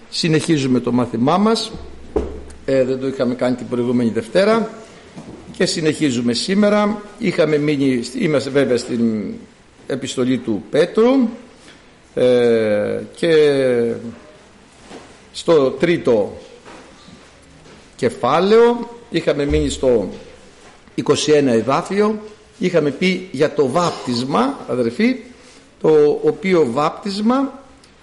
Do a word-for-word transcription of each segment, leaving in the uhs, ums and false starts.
Συνεχίζουμε το μάθημά μας. ε, Δεν το είχαμε κάνει την προηγούμενη Δευτέρα και συνεχίζουμε σήμερα. Είχαμε μείνει, είμαστε βέβαια στην επιστολή του Πέτρου ε, και στο τρίτο κεφάλαιο. Είχαμε μείνει στο είκοσι ένα εδάφιο. Είχαμε πει για το βάπτισμα, αδερφοί, το οποίο βάπτισμα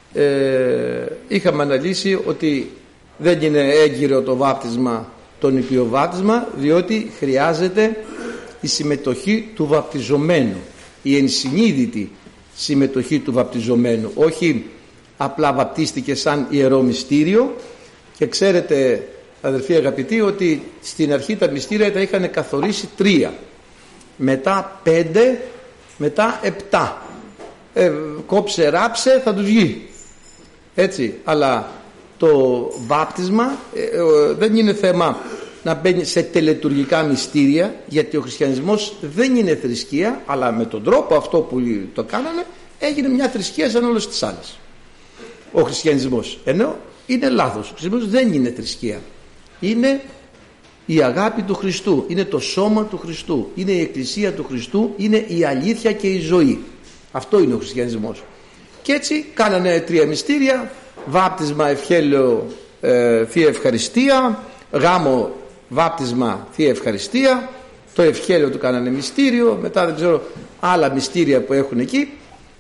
ε, είχαμε αναλύσει ότι δεν είναι έγκυρο το βάπτισμα το νηπιοβάπτισμα, διότι χρειάζεται η συμμετοχή του βαπτιζομένου, η ενσυνείδητη συμμετοχή του βαπτιζομένου, όχι απλά βαπτίστηκε σαν ιερό μυστήριο. Και ξέρετε, αδερφοί αγαπητοί, ότι στην αρχή τα μυστήρια τα είχαν καθορίσει τρία, μετά πέντε, μετά επτά. ε, κόψε ράψε θα τους βγει, έτσι. Αλλά το βάπτισμα ε, ε, δεν είναι θέμα να μπαίνει σε τελετουργικά μυστήρια, γιατί ο χριστιανισμός δεν είναι θρησκεία, αλλά με τον τρόπο αυτό που το κάνανε έγινε μια θρησκεία σαν όλες τις άλλες ο χριστιανισμός, ενώ είναι λάθος. Ο χριστιανισμός δεν είναι θρησκεία, είναι η αγάπη του Χριστού, είναι το σώμα του Χριστού, είναι η εκκλησία του Χριστού, είναι η αλήθεια και η ζωή. Αυτό είναι ο χριστιανισμός. Και έτσι κάνανε τρία μυστήρια: βάπτισμα, ευχέλαιο, ε, Θεία Ευχαριστία, γάμο, βάπτισμα, Θεία Ευχαριστία. Το ευχέλαιο του κάνανε μυστήριο, μετά δεν ξέρω άλλα μυστήρια που έχουν εκεί.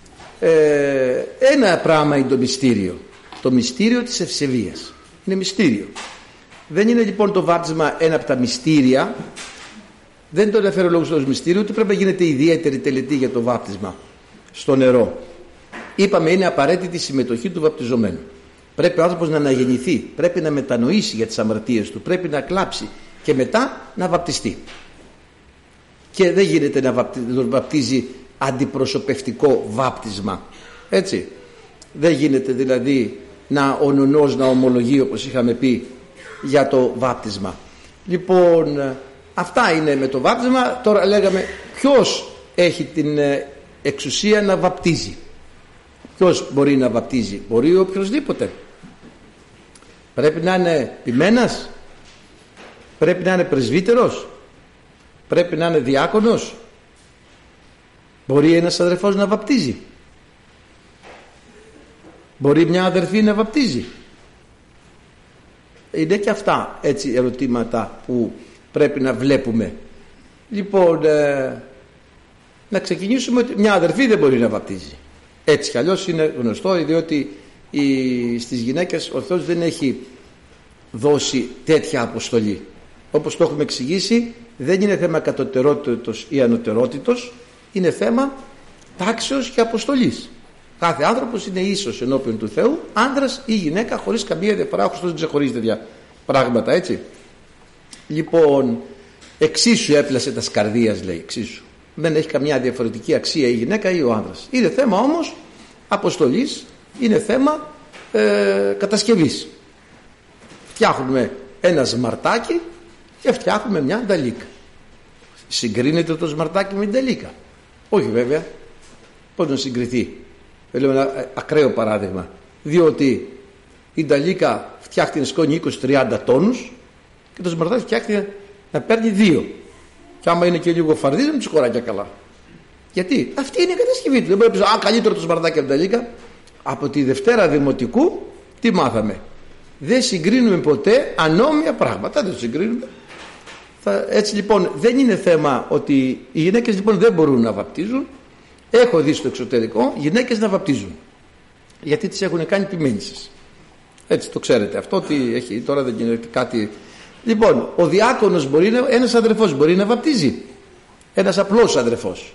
ε, ένα πράγμα είναι το μυστήριο, το μυστήριο της ευσεβίας, είναι μυστήριο. Δεν είναι λοιπόν το βάπτισμα ένα από τα μυστήρια, δεν το αναφέρω λόγω του μυστήριου, ότι πρέπει να γίνεται ιδιαίτερη τελετή για το βάπτισμα στο νερό. Είπαμε, είναι απαραίτητη η συμμετοχή του βαπτιζομένου. Πρέπει ο άνθρωπος να αναγεννηθεί, πρέπει να μετανοήσει για τις αμαρτίες του, πρέπει να κλάψει και μετά να βαπτιστεί. Και δεν γίνεται να βαπτίζει αντιπροσωπευτικό βάπτισμα, έτσι. Δεν γίνεται δηλαδή να ο νονός να ομολογεί, όπως είχαμε πει, για το βάπτισμα. Λοιπόν, αυτά είναι με το βάπτισμα. Τώρα λέγαμε ποιος έχει την εξουσία να βαπτίζει. Ποιος μπορεί να βαπτίζει? Μπορεί οποιοσδήποτε. Πρέπει να είναι ποιμένας, πρέπει να είναι πρεσβύτερος, πρέπει να είναι διάκονος. Μπορεί ένας αδερφός να βαπτίζει, μπορεί μια αδερφή να βαπτίζει. Είναι και αυτά έτσι ερωτήματα που πρέπει να βλέπουμε. Λοιπόν, ε, να ξεκινήσουμε ότι μια αδερφή δεν μπορεί να βαπτίζει. Έτσι κι αλλιώς είναι γνωστό, διότι η, στις γυναίκες ο Θεός δεν έχει δώσει τέτοια αποστολή. Όπως το έχουμε εξηγήσει, δεν είναι θέμα κατωτερότητος ή ανωτερότητος, είναι θέμα τάξεως και αποστολής. Κάθε άνθρωπος είναι ίσος ενώπιον του Θεού, άνδρας ή γυναίκα, χωρίς καμία διαφορά. Ο Χριστός δεν ξεχωρίζει τέτοια πράγματα, έτσι. Λοιπόν, εξίσου έπλασε τα σκαρδίας, λέει, εξίσου. Δεν έχει καμιά διαφορετική αξία η γυναίκα ή ο άνδρας. Είναι θέμα όμως αποστολής, είναι θέμα ε, κατασκευής. Φτιάχνουμε ένα σμαρτάκι και φτιάχνουμε μια νταλίκα. Συγκρίνεται το σμαρτάκι με την νταλίκα? Όχι βέβαια. Πώς να συγκριθεί? Λέω ένα ακραίο παράδειγμα, διότι η νταλίκα φτιάχνει να σκόνει είκοσι με τριάντα τόνους και το σμαρτάκι φτιάχνει να παίρνει δύο. Και άμα είναι και λίγο φαρδί, δεν του χωράει και καλά. Γιατί αυτή είναι η κατασκευή του. Δεν μπορεί να πει, α, καλύτερο το σμαρτάκι από την νταλίκα. Από τη Δευτέρα Δημοτικού τι μάθαμε? Δεν συγκρίνουμε ποτέ ανώμια πράγματα. Δεν το συγκρίνουμε. Θα, έτσι λοιπόν δεν είναι θέμα ότι οι γυναίκες λοιπόν δεν μπορούν να βαπτίζουν. Έχω δει στο εξωτερικό γυναίκες να βαπτίζουν, γιατί τις έχουν κάνει ποιμένισσες. Έτσι το ξέρετε αυτό, ότι έχει τώρα δεν γίνεται κάτι. Λοιπόν, ο διάκονος μπορεί να, ένας αδερφός μπορεί να βαπτίζει, ένας απλός αδερφός.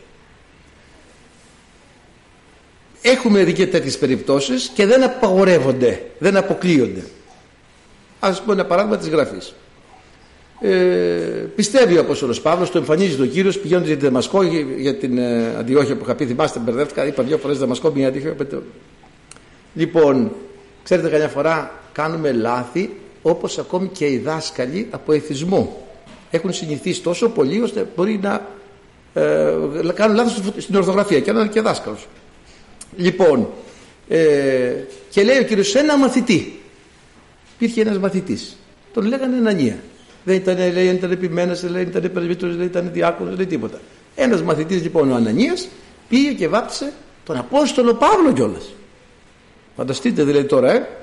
Έχουμε δει και τέτοιες περιπτώσεις και δεν απαγορεύονται, δεν αποκλείονται. Ας πούμε ένα παράδειγμα της Γραφής. Ε, πιστεύει ο Απόστολος Παύλος, το εμφανίζει τον Κύριος πηγαίνοντας για τη Δαμασκό, για, για την ε, Αντιόχεια που είχα πει, θυμάστε, μπερδεύτηκα, είπα δύο φορές Δαμασκό, μια Αντιόχεια. Λοιπόν, ξέρετε, καμιά φορά κάνουμε λάθη, όπως ακόμη και οι δάσκαλοι από εθισμό έχουν συνηθίσει τόσο πολύ ώστε μπορεί να ε, κάνουν λάθος στην ορθογραφία και να είναι και δάσκαλος. Λοιπόν, ε, και λέει ο Κύριος σε ένα μαθητή, υπήρχε ένας μαθητής, τον λέγανε Ανανία. Δεν ήταν, λέει, δεν ήταν επιμένας, δεν ήταν πρεσβύτερος, δεν ήταν διάκονος, δεν τίποτα. Ένας μαθητής λοιπόν, ο Ανανίας, πήγε και βάπτισε τον Απόστολο Παύλο κιόλας. Φανταστείτε δηλαδή τώρα, ε.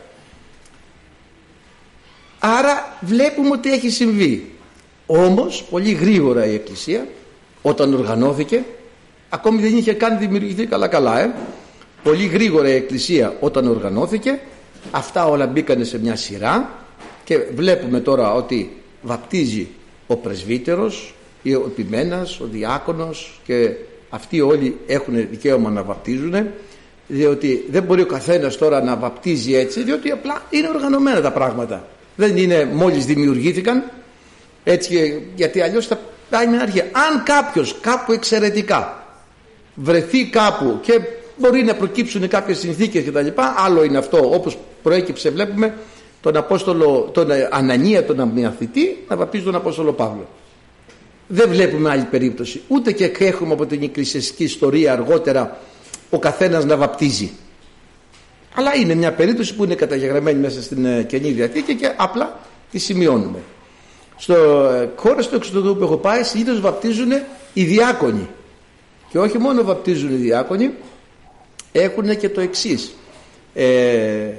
Άρα βλέπουμε ότι έχει συμβεί. Όμως πολύ γρήγορα η Εκκλησία, όταν οργανώθηκε, ακόμη δεν είχε καν δημιουργηθεί καλά καλά, ε. Πολύ γρήγορα η Εκκλησία όταν οργανώθηκε, αυτά όλα μπήκανε σε μια σειρά και βλέπουμε τώρα ότι βαπτίζει ο πρεσβύτερος, ο επιμένας, ο διάκονος, και αυτοί όλοι έχουν δικαίωμα να βαπτίζουν, διότι δεν μπορεί ο καθένας τώρα να βαπτίζει έτσι, διότι απλά είναι οργανωμένα τα πράγματα. Δεν είναι μόλις δημιουργήθηκαν έτσι, γιατί αλλιώς θα πάει με αρχή. Αν κάποιος κάπου εξαιρετικά βρεθεί κάπου και μπορεί να προκύψουν κάποιες συνθήκες κτλ., άλλο είναι αυτό, όπως προέκυψε, βλέπουμε τον Απόστολο, τον Ανανία, τον αμυαθητή, να βαπτίζει τον Απόστολο Παύλο. Δεν βλέπουμε άλλη περίπτωση, ούτε και έχουμε από την εκκλησιαστική ιστορία αργότερα ο καθένας να βαπτίζει. Αλλά είναι μια περίπτωση που είναι καταγεγραμμένη μέσα στην Καινή Διαθήκη και απλά τη σημειώνουμε. Στο χώρο στο εξωτερικό που έχω πάει, συνήθως βαπτίζουν οι διάκονοι. Και όχι μόνο βαπτίζουν οι διάκονοι, έχουν και το εξής. Ε,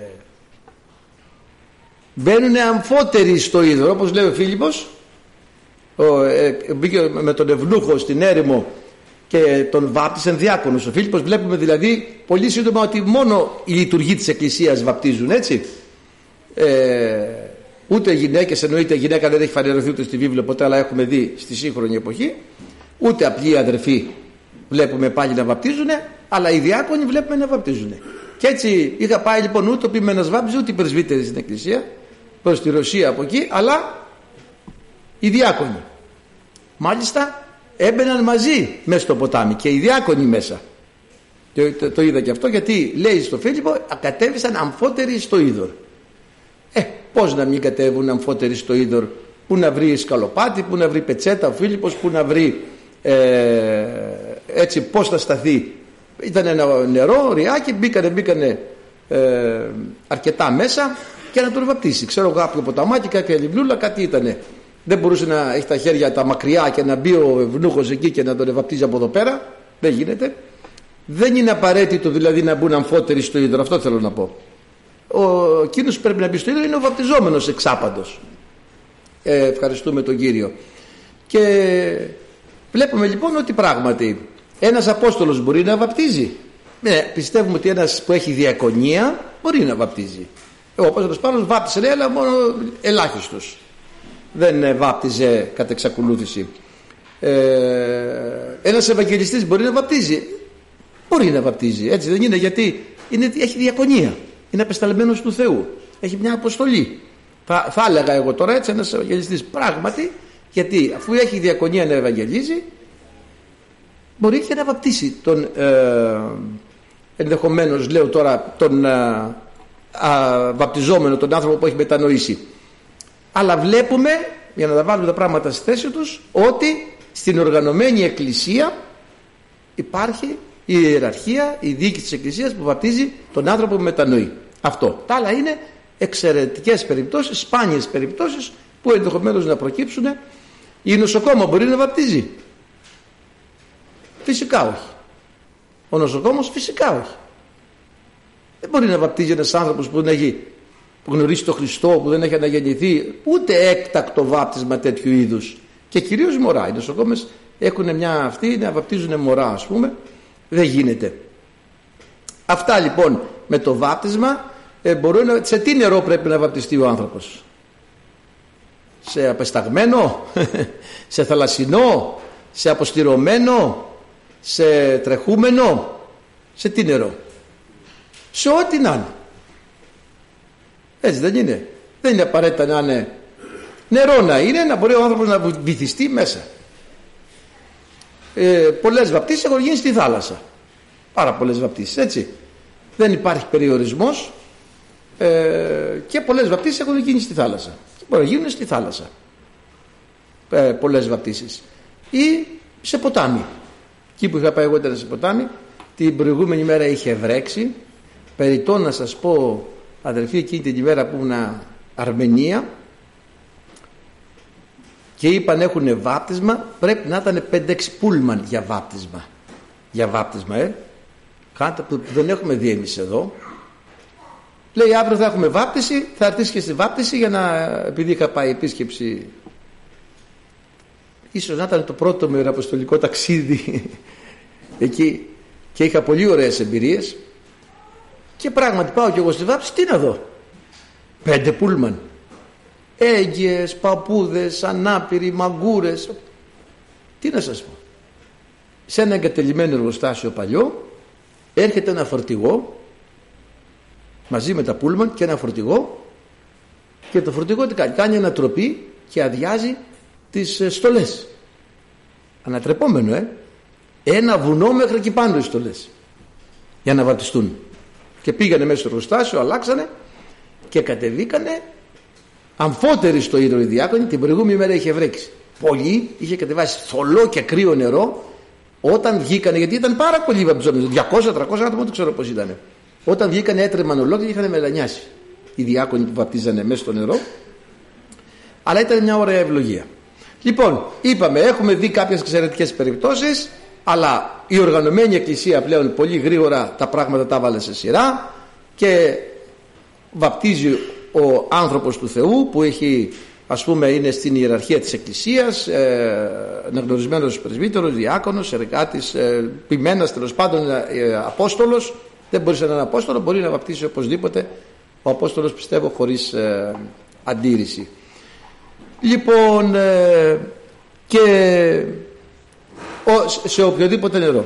μπαίνουν αμφότεροι στο είδωρο, όπως λέει ο Φίλιππος. Ο, ε, μπήκε με τον Ευνούχο στην έρημο και τον βάπτισαν διάκονος. Ο Φίλιππος, βλέπουμε δηλαδή πολύ σύντομα ότι μόνο οι λειτουργοί της Εκκλησίας βαπτίζουν, έτσι. Ε, ούτε γυναίκες, εννοείται γυναίκα δεν έχει φανερωθεί ούτε στη βίβλο ποτέ, αλλά έχουμε δει στη σύγχρονη εποχή, ούτε απλοί αδερφοί βλέπουμε πάλι να βαπτίζουν, αλλά οι διάκονοι βλέπουμε να βαπτίζουν. Και έτσι είχα πάει λοιπόν, ούτε ο ποιμένας βάπτιζε, ούτε οι πρεσβύτεροι στην Εκκλησία, προς τη Ρωσία από εκεί, αλλά οι διάκονοι. Μάλιστα έμπαιναν μαζί μέσα στο ποτάμι και οι διάκονοι μέσα. Το, το, το είδα και αυτό, γιατί λέει στο Φίλιππο, κατέβησαν αμφότεροι στο είδωρ. Ε, πώς να μην κατέβουν αμφότεροι στο είδωρ, που να βρει σκαλοπάτι, που να βρει πετσέτα ο Φίλιππος, που να βρει ε, έτσι πώς θα σταθεί. Ήταν ένα νερό, ριάκι, μπήκανε, μπήκανε ε, αρκετά μέσα και να τον βαπτίσει. Ξέρω κάποιο ποταμάκι, κάποια λιμνούλα, κάτι ήτανε. Δεν μπορούσε να έχει τα χέρια τα μακριά και να μπει ο ευνούχος εκεί και να τον βαπτίζει από εδώ πέρα. Δεν γίνεται. Δεν είναι απαραίτητο δηλαδή να μπουν αμφότεροι στο είδωρο, αυτό θέλω να πω. Ο εκείνος που πρέπει να μπει στο είδωρο είναι ο βαπτιζόμενος εξάπαντος. Ε, ευχαριστούμε τον Κύριο. Και βλέπουμε λοιπόν ότι πράγματι ένας Απόστολος μπορεί να βαπτίζει. Ναι, πιστεύουμε ότι ένας που έχει διακονία μπορεί να βαπτίζει. Ο Απόστολος Παύλος βάπτισε, αλλά μόνο ελάχιστος. Δεν βάπτιζε κατ' εξακολούθηση. Ε, ένας Ευαγγελιστής μπορεί να βαπτίζει. Μπορεί να βαπτίζει, έτσι δεν είναι? Γιατί είναι, έχει διακονία. Είναι απεσταλμένος του Θεού. Έχει μια αποστολή. Θα, θα έλεγα εγώ τώρα έτσι, ένας Ευαγγελιστής πράγματι, γιατί αφού έχει διακονία να ευαγγελίζει, μπορεί και να βαπτίσει τον ε, ενδεχομένως, λέω τώρα, τον ε, α, βαπτιζόμενο, τον άνθρωπο που έχει μετανοήσει. Αλλά βλέπουμε, για να τα βάλουμε τα πράγματα στη θέση τους, ότι στην οργανωμένη Εκκλησία υπάρχει η ιεραρχία, η διοίκηση της Εκκλησίας που βαπτίζει τον άνθρωπο που μετανοεί. Αυτό. Τα άλλα είναι εξαιρετικές περιπτώσεις, σπάνιες περιπτώσεις που ενδεχομένως να προκύψουν. Η νοσοκόμα μπορεί να βαπτίζει? Φυσικά όχι. Ο νοσοκόμος φυσικά όχι. Δεν μπορεί να βαπτίζει ένας άνθρωπος που δεν έχει που γνωρίσει τον Χριστό, που δεν έχει αναγεννηθεί, ούτε έκτακτο βάπτισμα τέτοιου είδους. Και κυρίως μωρά. Οι νοσοκόμες έχουν μια αυτή να βαπτίζουν μωρά, ας πούμε. Δεν γίνεται. Αυτά λοιπόν με το βάπτισμα. Ε, μπορεί να, σε τι νερό πρέπει να βαπτιστεί ο άνθρωπος? Σε απεσταγμένο, σε θαλασσινό, σε αποστηρωμένο, σε τρεχούμενο? Σε τι νερό? Σε ό,τι να είναι. Έτσι δεν είναι? Δεν είναι απαραίτητα να είναι νερό, να είναι, να μπορεί ο άνθρωπος να βυθιστεί μέσα. Ε, πολλές βαπτίσεις έχουν γίνει στη θάλασσα. Πάρα πολλές βαπτίσεις, έτσι. Δεν υπάρχει περιορισμός ε, και πολλές βαπτίσεις έχουν γίνει στη θάλασσα. Μπορεί να γίνουν στη θάλασσα. Ε, πολλές βαπτίσεις. Ή σε ποτάμι. Εκεί που είχα πάει εγώ ήταν σε ποτάμι. Την προηγούμενη μέρα είχε βρέξει. Περιττό να σας πω, αδερφοί, εκείνη την ημέρα που ήμουν Αρμενία και είπαν έχουν βάπτισμα, πρέπει να ήταν πέντε έξι πούλμαν για βάπτισμα. Για βάπτισμα, ε. Κάτι που δεν έχουμε δει εμείς εδώ. Λέει αύριο θα έχουμε βάπτιση, θα έρθεις και στη βάπτιση για να, επειδή είχα πάει επίσκεψη, ίσως να ήταν το πρώτο μου αποστολικό ταξίδι εκεί και είχα πολύ ωραίες εμπειρίες και πράγματι πάω και εγώ στη βάπτιση, τι να δω, πέντε πούλμαν, έγκυες, παππούδες, ανάπηροι, μαγκούρες, τι να σας πω. Σε ένα εγκατελειμμένο εργοστάσιο παλιό έρχεται ένα φορτηγό μαζί με τα πούλμαν και ένα φορτηγό, και το φορτηγό τι κάνει, κάνει ανατροπή και αδειάζει τις στολές, ανατρεπόμενο, ε ένα βουνό μέχρι εκεί πάνω οι στολές για να βαπτιστούν, και πήγανε μέσα στο εργοστάσιο, αλλάξανε και κατεβήκανε αμφότεροι στο ίδιο οι διάκονοι. Την προηγούμενη μέρα είχε βρέξει πολύ, είχε κατεβάσει θολό και κρύο νερό. Όταν βγήκανε, γιατί ήταν πάρα πολύ βαπτιζόμενοι, διακόσια τριακόσια άτομα, δεν ξέρω πώς ήταν. Όταν βγήκανε έτρεμαν ολόκληροι, είχαν μελανιάσει οι διάκονοι που βαπτίζανε μέσα στο νερό. Αλλά ήταν μια ωραία ευλογία. Λοιπόν, είπαμε, έχουμε δει κάποιες εξαιρετικές περιπτώσεις, αλλά η οργανωμένη εκκλησία πλέον πολύ γρήγορα τα πράγματα τα βάλε σε σειρά και βαπτίζει ο άνθρωπος του Θεού που έχει, ας πούμε, είναι στην ιεραρχία της εκκλησίας, ε, αναγνωρισμένος πρεσβύτερος, διάκονος, εργάτης, ε, ποιμένας, τέλος πάντων, ε, απόστολος. Δεν μπορεί σε έναν απόστολο, μπορεί να βαπτίσει οπωσδήποτε ο απόστολος, πιστεύω, χωρίς ε, αντίρρηση. Λοιπόν, ε, και ο, σε οποιοδήποτε νερό.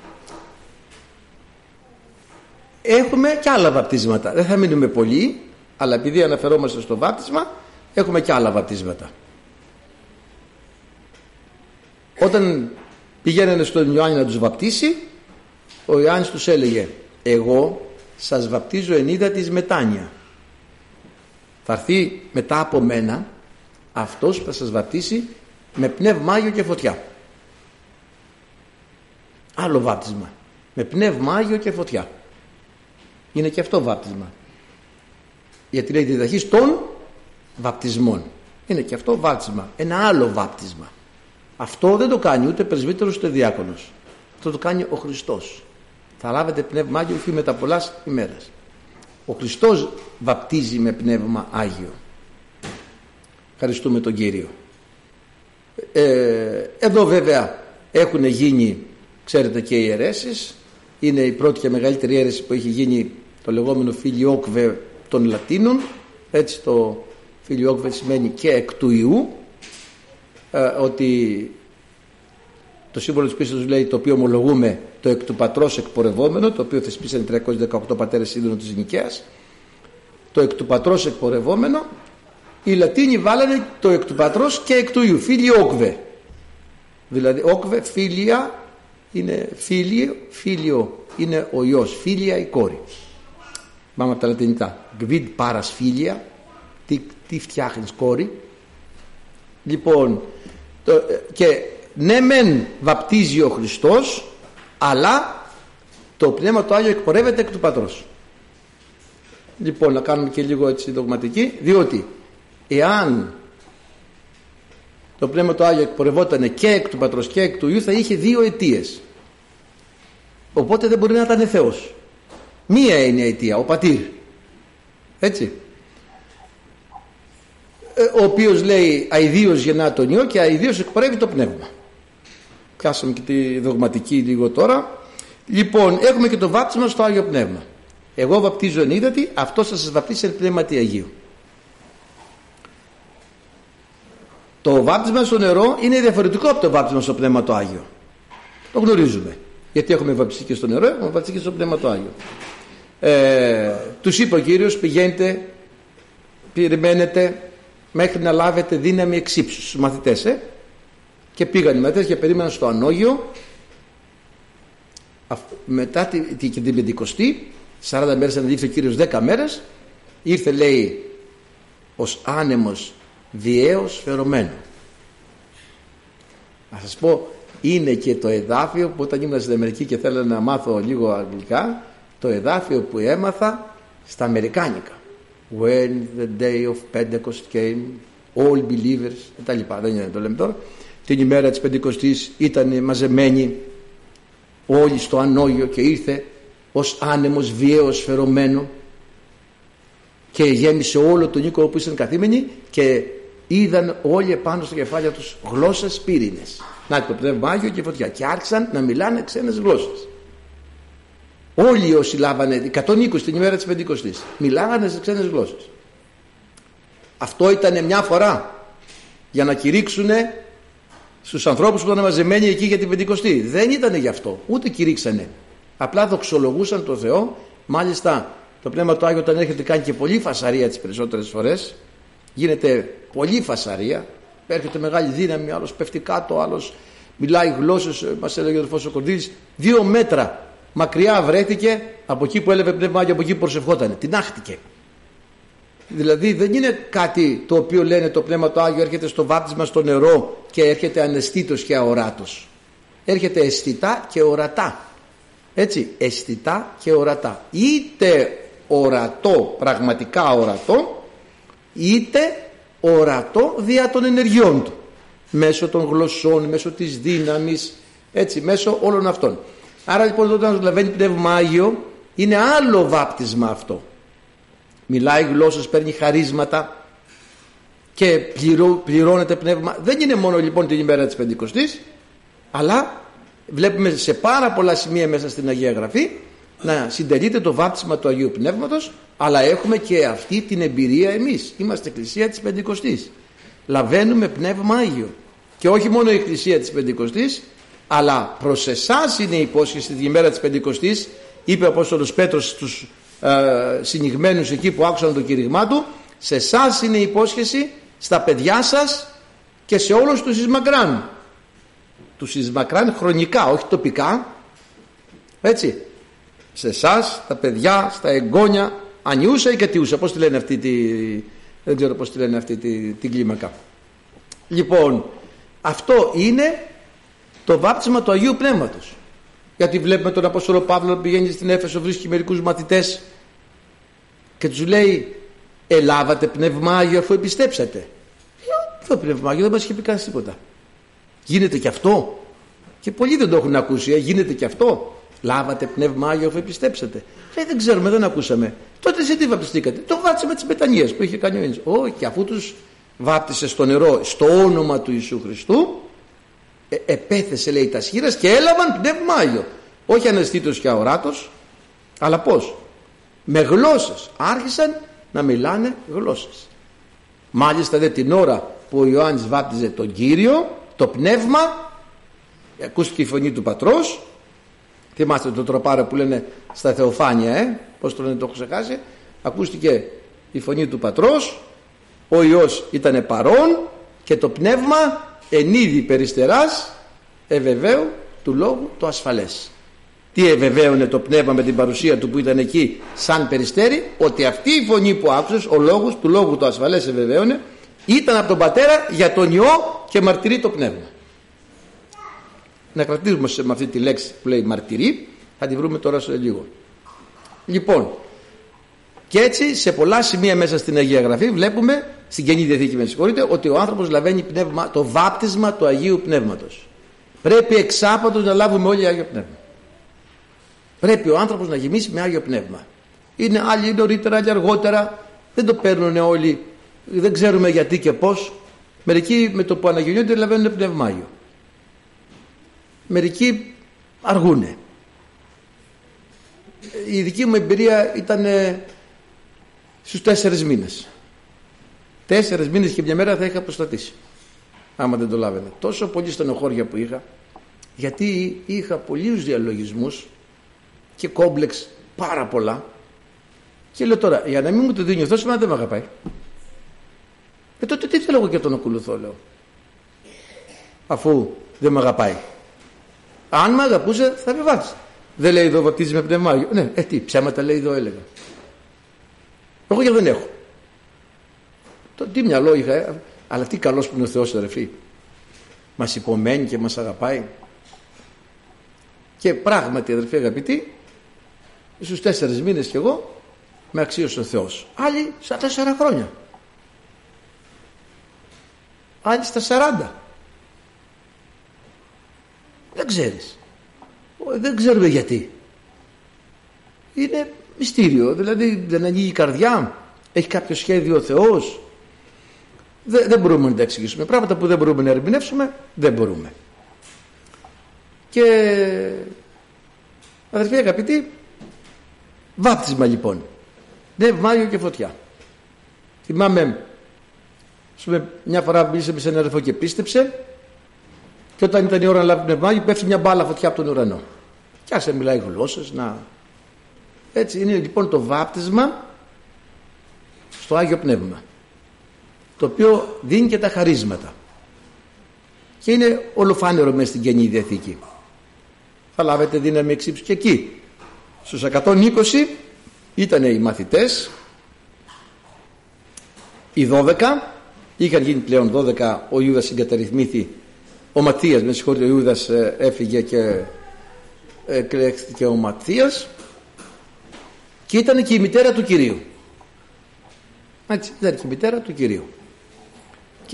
Έχουμε και άλλα βαπτίσματα. Δεν θα μείνουμε πολύ, αλλά επειδή αναφερόμαστε στο βάπτισμα, έχουμε και άλλα βαπτίσματα. Όταν πηγαίνανε στον Ιωάννη να τους βαπτίσει, ο Ιωάννης τους έλεγε, εγώ σας βαπτίζω εν ύδατις μετάνοια. Θα έρθει μετά από μένα αυτός που θα σας βαπτίσει με πνεύμα Άγιο και φωτιά. Άλλο βάπτισμα, με πνεύμα Άγιο και φωτιά. Είναι και αυτό βάπτισμα, γιατί λέει διδαχής των βαπτισμών. Είναι και αυτό βάπτισμα, ένα άλλο βάπτισμα. Αυτό δεν το κάνει ούτε πρεσβύτερος ούτε διάκονος. Αυτό το κάνει ο Χριστός. Θα λάβετε πνεύμα Άγιο φύ μετά πολλάς ημέρας. Ο Χριστός βαπτίζει με πνεύμα Άγιο. Ευχαριστούμε τον Κύριο. ε, Εδώ βέβαια έχουν γίνει, ξέρετε, και οι αιρέσεις. Είναι η πρώτη και μεγαλύτερη αίρεση που έχει γίνει, το λεγόμενο φιλιόκβε των Λατίνων. Έτσι, το φιλιόκβε σημαίνει και εκ του Ιού, ε, ότι το σύμβολο της πίστης λέει, το οποίο ομολογούμε, το εκ του πατρός εκπορευόμενο, το οποίο θεσπίσανε τριακόσιοι δεκαοκτώ πατέρες σύνδρομο της Νικαίας. Το εκ του πατρός εκπορευόμενο. Οι Λατίνοι βάλανε το εκ του πατρός και εκ του Ιού, φιλιόκβε. Δηλαδή όκβε, φίλια είναι φίλιο, φίλιο είναι ο Υιός, φίλια η κόρη. Πάμε από τα λατινικά. Γβιντ πάρας φίλια, τι, τι φτιάχνεις κόρη. Λοιπόν, το, και ναι μεν βαπτίζει ο Χριστός, αλλά το Πνεύμα το Άγιο εκπορεύεται εκ του Πατρός. Λοιπόν, να κάνουμε και λίγο έτσι δογματική, διότι εάν το Πνεύμα το Άγιο εκπορευόταν και εκ του Πατρός και εκ του Υιού, θα είχε δύο αιτίες. Οπότε δεν μπορεί να ήταν Θεός. Μία είναι η αιτία, ο Πατήρ. Έτσι. Ο οποίος λέει αηδίως γεννά τον Υιό και αηδίως εκπορεύει το Πνεύμα. Πιάσαμε και τη δογματική λίγο τώρα. Λοιπόν, έχουμε και το βάπτισμα στο Άγιο Πνεύμα. Εγώ βαπτίζω εν ύδατι, αυτός θα σας βαπτίσει εν πνεύματι Αγίου. Το βάπτισμα στο νερό είναι διαφορετικό από το βάπτισμα στο Πνεύμα το Άγιο. Το γνωρίζουμε. Γιατί έχουμε βαπτιστεί και στο νερό, έχουμε βαπτιστεί και στο Πνεύμα το Άγιο. Ε, τους είπε ο Κύριος, πηγαίνετε, περιμένετε μέχρι να λάβετε δύναμη εξ ύψους στους μαθητές. Ε? Και πήγαν οι μαθητές και περίμεναν στο Ανόγειο. Μετά την, την Πεντηκοστή, σαράντα μέρες ανελήφθη ο Κύριος, δέκα μέρες, ήρθε, λέει, ως άνεμος διαίος φερωμένο. Να σας πω, είναι και το εδάφιο που όταν ήμουν στην Αμερική και θέλω να μάθω λίγο αγγλικά, το εδάφιο που έμαθα στα αμερικάνικα. when the day of Pentecost came, all believers, και τα λοιπά, δεν είναι το λέμε τώρα. Την ημέρα της Πεντηκοστής ήταν μαζεμένοι όλοι στο ανώγιο και ήρθε ως άνεμος βιαίος φερωμένο και γέμισε όλο τον οίκο όπου ήσαν καθήμενοι και είδαν όλοι επάνω στο κεφάλια τους γλώσσες πύρινες. Να το Πνεύμα Άγιο και φωτιά, και άρχισαν να μιλάνε ξένες γλώσσες. Όλοι όσοι λάβανε εκατόν είκοσι την ημέρα της Πεντηκοστής μιλάγανε σε ξένες γλώσσες. Αυτό ήταν μια φορά για να κηρύξουν στους ανθρώπους που ήταν μαζεμένοι εκεί για την Πεντηκοστή. Δεν ήταν γι' αυτό, ούτε κηρύξανε. Απλά δοξολογούσαν τον Θεό. Μάλιστα το Πνεύμα του Άγιο όταν έρχεται κάνει και πολύ φασαρία τις περισσότερες φορές. Γίνεται πολύ φασαρία. Έρχεται μεγάλη δύναμη, άλλος πέφτει κάτω, άλλος μιλάει γλώσσες. Μας έλεγε ο αδελφός ο Κορδίδης, δύο μέτρα μακριά βρέθηκε από εκεί που έλαβε Πνεύμα Άγιο, από εκεί που προσευχότανε. Τινάχτηκε. Δηλαδή δεν είναι κάτι το οποίο λένε το Πνεύμα του Άγιο έρχεται στο βάπτισμα στο νερό και έρχεται αναισθήτως και αοράτος. Έρχεται αισθητά και ορατά. Έτσι, αισθητά και ορατά. Είτε ορατό, πραγματικά ορατό, είτε ορατό δια των ενεργειών του. Μέσω των γλωσσών, μέσω της δύναμης, έτσι, μέσω όλων αυτών. Άρα λοιπόν όταν λαβαίνει Πνεύμα Άγιο είναι άλλο βάπτισμα αυτό. Μιλάει γλώσσες, παίρνει χαρίσματα και πληρώ, πληρώνεται πνεύμα. Δεν είναι μόνο λοιπόν την ημέρα της Πεντηκοστής, αλλά βλέπουμε σε πάρα πολλά σημεία μέσα στην Αγία Γραφή να συντελείται το βάπτισμα του Αγίου Πνεύματος, αλλά έχουμε και αυτή την εμπειρία εμείς. Είμαστε εκκλησία της Πεντηκοστής. Λαβαίνουμε Πνεύμα Άγιο. Και όχι μόνο η εκκλησία της Πεντηκοστής, αλλά προς εσάς είναι η υπόσχεση την ημέρα της Πεντηκοστής. Είπε ο Απόστολος Πέτρος στους ε, συνηγμένους εκεί που άκουσαν το κήρυγμά του, σε εσάς είναι η υπόσχεση, στα παιδιά σας και σε όλους τους εις μακράν. Τους εις μακράν χρονικά, όχι τοπικά, έτσι, σε εσάς, τα παιδιά, στα εγγόνια, ανιούσα ή κατιούσα, πώς τη λένε αυτή τη, δεν ξέρω πώς τη λένε αυτή τη, την κλίμακα. Λοιπόν, αυτό είναι το βάπτισμα του Αγίου Πνεύματος. Γιατί βλέπουμε τον Απόστολο Παύλο να πηγαίνει στην Έφεσο, βρίσκει μερικούς μαθητές και τους λέει, ελάβατε Πνεύμα Άγιο αφού επιστέψατε? Το Πνεύμα Άγιο δεν μας είχε πει κανείς τίποτα. Γίνεται και αυτό? Και πολλοί δεν το έχουν ακούσει. ε, γίνεται και αυτό? Λάβατε Πνεύμα Άγιο αφού επιστέψατε? Λέει, δεν ξέρουμε, δεν ακούσαμε. Τότε σε τι βαπτιστήκατε? Το βάπτισμα της Μπετανίας που είχε κάνει ο Ίνης. Όχι, αφού τους βάπτισε στο νερό στο όνομα του Ιησού Χριστού, ε, επέθεσε, λέει, τα σχήρας και έλαβαν Πνεύμα Άγιο. Όχι αναισθήτως και αοράτος, αλλά πώς? Με γλώσσες. Άρχισαν να μιλάνε γλώσσες. Μάλιστα δε την ώρα που ο Ιωάννης βάπτιζε τον Κύριο, το Πνεύμα, ακούστηκε η φωνή του Πατρός. Θυμάστε το τροπάρο που λένε στα Θεοφάνεια, ε? Πώς το λένε, το έχω ξεχάσει. Ακούστηκε η φωνή του Πατρός, ο Υιός ήταν παρόν και το Πνεύμα εν είδη περιστεράς ευεβαίω του λόγου το ασφαλές. Τι ευεβαίωνε το Πνεύμα με την παρουσία του που ήταν εκεί σαν περιστέρι? Ότι αυτή η φωνή που άκουσες, ο λόγος του λόγου το ασφαλές ευεβαίωνε, ήταν από τον Πατέρα για τον Υιό και μαρτυρεί το Πνεύμα. Να κρατήσουμε με αυτή τη λέξη που λέει μαρτυρεί, θα τη βρούμε τώρα σε λίγο. Λοιπόν, και έτσι σε πολλά σημεία μέσα στην Αγία Γραφή βλέπουμε, στην Καινή Διαθήκη με συγχωρείτε, ότι ο άνθρωπος λαβαίνει πνεύμα, το βάπτισμα του Αγίου Πνεύματος. Πρέπει εξάπατος να λάβουμε όλοι Άγιο Πνεύμα. Πρέπει ο άνθρωπος να γεμίσει με Άγιο Πνεύμα. Είναι άλλοι νωρίτερα, άλλοι αργότερα, δεν το παίρνουν όλοι, δεν ξέρουμε γιατί και πώς. Μερικοί με το που αναγεννιούνται λαβαίνουν Πνεύμα Άγιο. Μερικοί αργούνε. Η δική μου εμπειρία ήταν στους τέσσερις μήνες. Τέσσερις μήνες και μια μέρα θα είχα προστατήσει, άμα δεν το λάβαινε. Τόσο πολύ στενοχώρια που είχα, γιατί είχα πολλούς διαλογισμούς και κόμπλεξ πάρα πολλά. Και λέω τώρα, για να μην μου το δίνει αυτό, σημαίνει δεν με αγαπάει. Ε, τότε τι θέλω εγώ και τον ακολουθώ, λέω, αφού δεν με αγαπάει. Αν με αγαπούσε θα με βάζει. Δεν λέει εδώ βαπτίζει με Πνεύμα Άγιο. Ναι, ε, τι ψέματα λέει εδώ, έλεγα. Εγώ και δεν έχω. Το, τι μυαλό είχα, ε, αλλά τι καλός που είναι ο Θεός, αδερφοί. Μας υπομένει και μας αγαπάει. Και πράγματι, αδερφοί αγαπητοί, στους τέσσερις μήνες κι εγώ με αξίωσε ο Θεός. Άλλοι στα τέσσερα χρόνια. Άλλοι στα σαράντα. Δεν ξέρεις. Δεν ξέρουμε γιατί. Είναι μυστήριο. Δηλαδή δεν ανοίγει η καρδιά. Έχει κάποιο σχέδιο ο Θεός. Δεν, δεν μπορούμε να τα εξηγήσουμε. Πράγματα που δεν μπορούμε να ερμηνεύσουμε, δεν μπορούμε. Και αδερφοί αγαπητοί, βάπτισμα λοιπόν. Πνεύμα Άγιο και φωτιά. Θυμάμαι, μια φορά μίλησε σε έναν αδερφό και πίστεψε, και όταν ήταν η ώρα να λάβει Πνεύμα Άγιο, πέφτει μια μπάλα φωτιά από τον ουρανό. Και άρχισε να μιλάει γλώσσες, να... Έτσι είναι λοιπόν το βάπτισμα στο Άγιο Πνεύμα, το οποίο δίνει και τα χαρίσματα και είναι ολοφάνερο μέσα στην Καινή Διαθήκη. Θα λάβετε δύναμη εξ ύψους και εκεί. Στους εκατόν είκοσι ήταν οι μαθητές, οι δώδεκα, είχαν γίνει πλέον δώδεκα, ο Ιούδας συγκαταρρυθμήθη, ο Ματθίας, με συγχωρείτε, ο Ιούδας έφυγε και εκλέχθηκε ο Ματθίας, και ήταν και η μητέρα του Κυρίου. Έτσι, ήταν και η μητέρα του Κυρίου. Και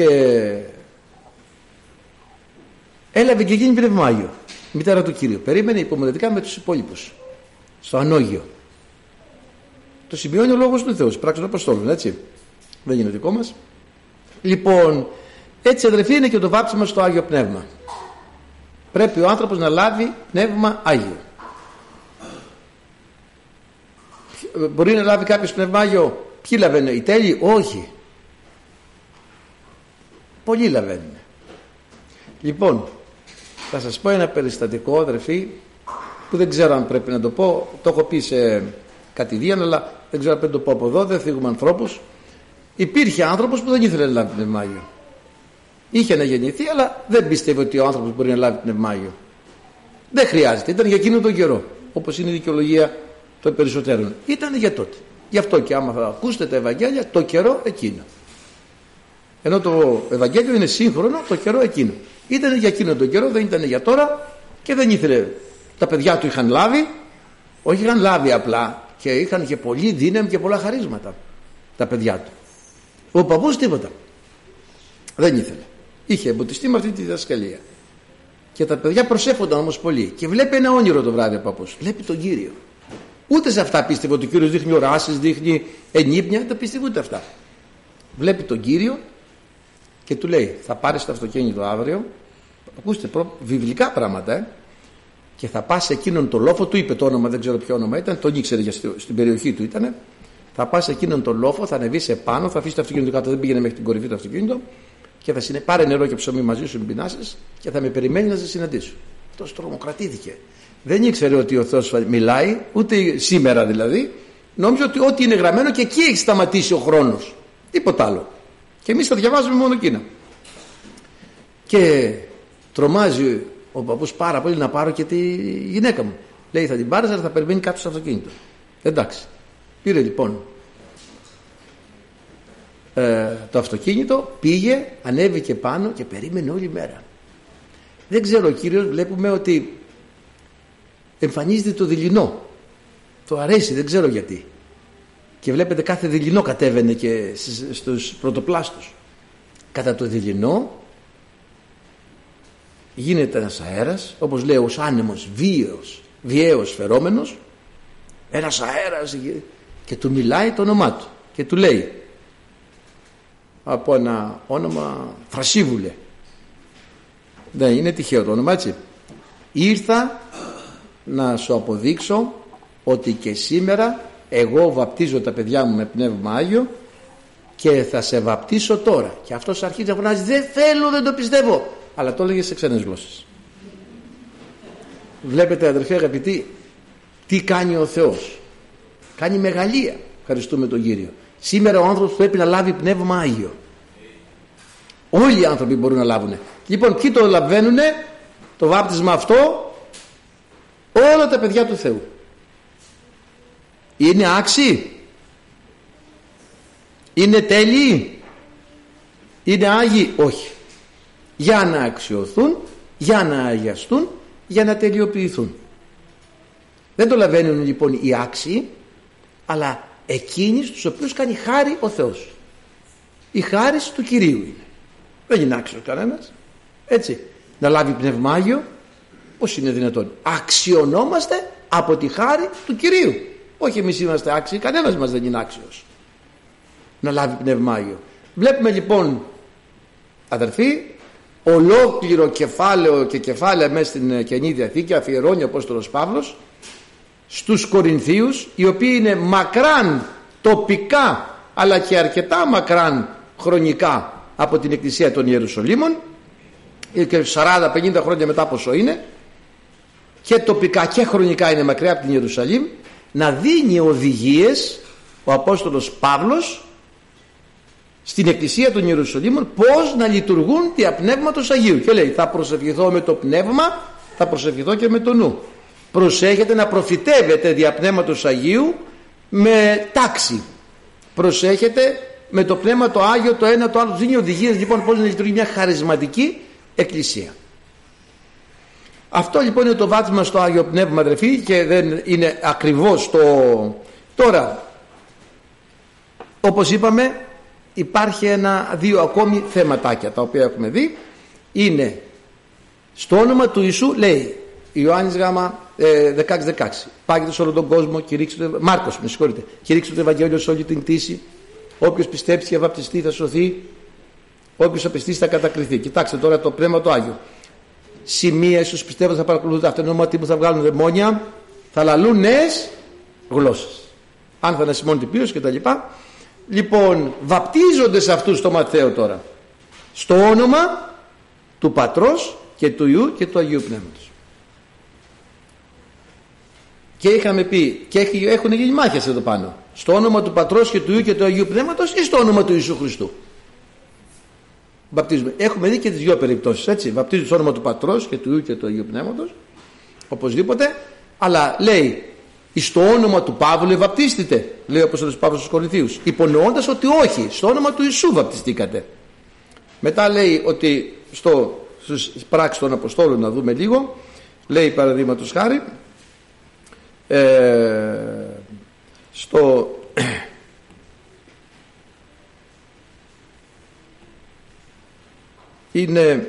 έλαβε και εκείνη Πνεύμα Άγιο, η μητέρα του Κυρίου. Περίμενε υπομονετικά με τους υπόλοιπους στο ανώγιο. Το σημειώνει ο Λόγος του Θεού, πράξεις των Αποστόλων, έτσι. Δεν είναι δικό μας. Λοιπόν, έτσι αδερφοί είναι και το βάπτισμα στο Άγιο Πνεύμα. Πρέπει ο άνθρωπος να λάβει Πνεύμα Άγιο. Μπορεί να λάβει κάποιος Πνεύμα Άγιο. Ποιοι λαβαίνουν, οι τέλειοι? Όχι. Πολλοί λαβαίνουν. Λοιπόν, θα σας πω ένα περιστατικό, αδερφοί, που δεν ξέρω αν πρέπει να το πω. Το έχω πει σε κατηδίαν, αλλά δεν ξέρω αν πρέπει να το πω από εδώ. Δεν θίγουμε ανθρώπους. Υπήρχε άνθρωπος που δεν ήθελε να λάβει Πνεύμα Άγιο. Είχε να γεννηθεί, αλλά δεν πίστευε ότι ο άνθρωπος μπορεί να λάβει Πνεύμα Άγιο. Δεν χρειάζεται. Ήταν για εκείνον τον καιρό. Όπως είναι η δικαιολογία των περισσότερων. Ήταν για τότε. Γι' αυτό και άμα θα ακούσετε τα Ευαγγέλια, το καιρό εκείνο. Ενώ το Ευαγγέλιο είναι σύγχρονο, το καιρό εκείνο. Ήταν για εκείνο τον καιρό, δεν ήταν για τώρα, και δεν ήθελε. Τα παιδιά του είχαν λάβει, όχι είχαν λάβει απλά, και είχαν και πολύ δύναμη και πολλά χαρίσματα τα παιδιά του. Ο παππούς τίποτα. Δεν ήθελε. Είχε εμποτιστεί με αυτή τη διδασκαλία. Και τα παιδιά προσεύχονταν όμως πολύ. Και βλέπει ένα όνειρο το βράδυ ο παππούς. Βλέπει τον Κύριο. Ούτε σε αυτά πίστευε ότι ο Κύριος δείχνει οράσεις, δείχνει ενύπνια, δεν τα πίστευε ούτε αυτά. Βλέπει τον Κύριο και του λέει: θα πάρεις το αυτοκίνητο αύριο. Ακούστε, προ... βιβλικά πράγματα, ε. Και θα πας σε εκείνον το λόφο. Του είπε το όνομα, δεν ξέρω ποιο όνομα ήταν, τον ήξερε για στη... στην περιοχή του ήταν. Θα πας σε εκείνον το λόφο, θα ανεβείς επάνω, θα αφήσεις το αυτοκίνητο κάτω, δεν πήγαινε μέχρι την κορυφή το αυτοκίνητο, και θα συνε... πάρε νερό και ψωμί μαζί σου, μην πεινάσεις, και θα με περιμένει να σε συναντήσω. Αυτός τρομοκρατήθηκε. Δεν ήξερε ότι ο Θεός μιλάει, ούτε σήμερα δηλαδή. Νόμιζε ότι ό,τι είναι γραμμένο και εκεί έχει σταματήσει ο χρόνος. Τίποτα άλλο. Και εμείς θα διαβάζουμε μόνο εκείνα. Και τρομάζει ο παππούς πάρα πολύ να πάρω και τη γυναίκα μου. Λέει: θα την πάρεις, αλλά θα περιμένει κάτω στο αυτοκίνητο. Εντάξει. Πήρε λοιπόν ε, το αυτοκίνητο, πήγε, ανέβηκε πάνω και περίμενε όλη μέρα. Δεν ξέρω, ο Κύριος βλέπουμε ότι εμφανίζεται το δειλινό. Το αρέσει, δεν ξέρω γιατί. Και βλέπετε κάθε δειλινό κατέβαινε και στους πρωτοπλάστους. Κατά το δειλινό γίνεται ένας αέρας, όπως λέει, ως άνεμος βίαιος, βιαίος φερόμενος, ένας αέρας, και του μιλάει το όνομά του και του λέει από ένα όνομα Θρασίβουλε. Δεν είναι τυχαίο το όνομα, έτσι. Ήρθα να σου αποδείξω ότι και σήμερα εγώ βαπτίζω τα παιδιά μου με Πνεύμα Άγιο και θα σε βαπτίσω τώρα. Και αυτός αρχίζει να φωνάζει: δεν θέλω, δεν το πιστεύω. Αλλά το έλεγε σε ξένες γλώσσες. Βλέπετε, αδερφοί αγαπητοί, τι κάνει ο Θεός. Κάνει μεγαλεία. Ευχαριστούμε τον Κύριο. Σήμερα ο άνθρωπος πρέπει να λάβει Πνεύμα Άγιο. Όλοι οι άνθρωποι μπορούν να λάβουν. Λοιπόν, ποιοι το λαβαίνουνε το βάπτισμα αυτό? Όλα τα παιδιά του Θεού. Είναι άξιοι? Είναι τέλειοι? Είναι άγιοι? Όχι. Για να αξιωθούν, για να αγιαστούν, για να τελειοποιηθούν. Δεν το λαβαίνουν λοιπόν οι άξιοι, αλλά εκείνοι στους οποίους κάνει χάρη ο Θεός. Η χάρις του Κυρίου είναι. Δεν είναι άξιος κανένας. Έτσι. Να λάβει πνευμάγιο, πώς είναι δυνατόν? Αξιωνόμαστε από τη χάρη του Κυρίου. Όχι εμείς είμαστε άξιοι, κανένας μας δεν είναι άξιος να λάβει πνευμάγιο. Βλέπουμε λοιπόν, αδερφοί, ολόκληρο κεφάλαιο και κεφάλαια μέσα στην Καινή Διαθήκη αφιερώνει ο Απόστολος Παύλος στους Κορινθίους, οι οποίοι είναι μακράν τοπικά αλλά και αρκετά μακράν χρονικά από την Εκκλησία των Ιερουσαλήμων, και σαράντα πενήντα χρόνια μετά πόσο είναι, και τοπικά και χρονικά είναι μακριά από την Ιερουσαλήμ, να δίνει οδηγίες ο Απόστολος Παύλος στην Εκκλησία των Ιερουσαλήμων πώς να λειτουργούν δια Πνεύματος Αγίου. Και λέει, θα προσευχηθώ με το πνεύμα, θα προσευχηθώ και με το νου. Προσέχετε να προφητεύετε δια Πνεύματος Αγίου με τάξη. Προσέχετε με το Πνεύμα το Άγιο το ένα το άλλο. Δίνει οδηγίες λοιπόν πώς να λειτουργεί μια χαρισματική εκκλησία. Αυτό λοιπόν είναι το βάπτισμα στο Άγιο Πνεύμα, αδερφοί, και δεν είναι ακριβώς το... Τώρα, όπως είπαμε, υπάρχει ένα, δύο ακόμη θεματάκια τα οποία έχουμε δει. Είναι στο όνομα του Ιησού, λέει Ιωάννης Γάμα ε, δεκαέξι δεκαέξι, πάγετε σε όλο τον κόσμο, κηρύξτε το, Μάρκος με συγχωρείτε, κηρύξτε το Ευαγγέλιο σε όλη την κτήση. Όποιος πιστέψει και βαπτιστεί θα σωθεί, όποιος απιστήσει θα κατακριθεί. Κοιτάξτε τώρα το Πνεύμα το Άγιο. Σημεία ίσως πιστεύω θα παρακολουθούν αυτό, ονόματι που θα βγάλουν δαιμόνια, θα λαλούν νέες γλώσσες, αν θα ανασημώνει την πύρωση κτλ. Λοιπόν, βαπτίζονται σε αυτούς στο Ματθαίο τώρα στο όνομα του Πατρός και του Υιού και του Αγίου Πνεύματος. Και είχαμε πει, και έχουν γίνει μάχες εδώ πάνω, στο όνομα του Πατρός και του Υιού και του Αγίου Πνεύματος ή στο όνομα του Ιησού Χριστού. Βαπτίζουμε. Έχουμε δει και τις δύο περιπτώσεις, έτσι. Βαπτίζουν στο όνομα του Πατρός και του Υιού και του Αγίου Πνεύματος, οπωσδήποτε, αλλά λέει στο όνομα του Παύλου βαπτίστητε, λέει ο Απόστολος Παύλος στους Κορινθίους, υπονοώντας ότι όχι, στο όνομα του Ιησού βαπτιστήκατε. Μετά λέει ότι στο, στις πράξεις των Αποστόλων, να δούμε λίγο, λέει παραδείγματος χάρη ε, στο είναι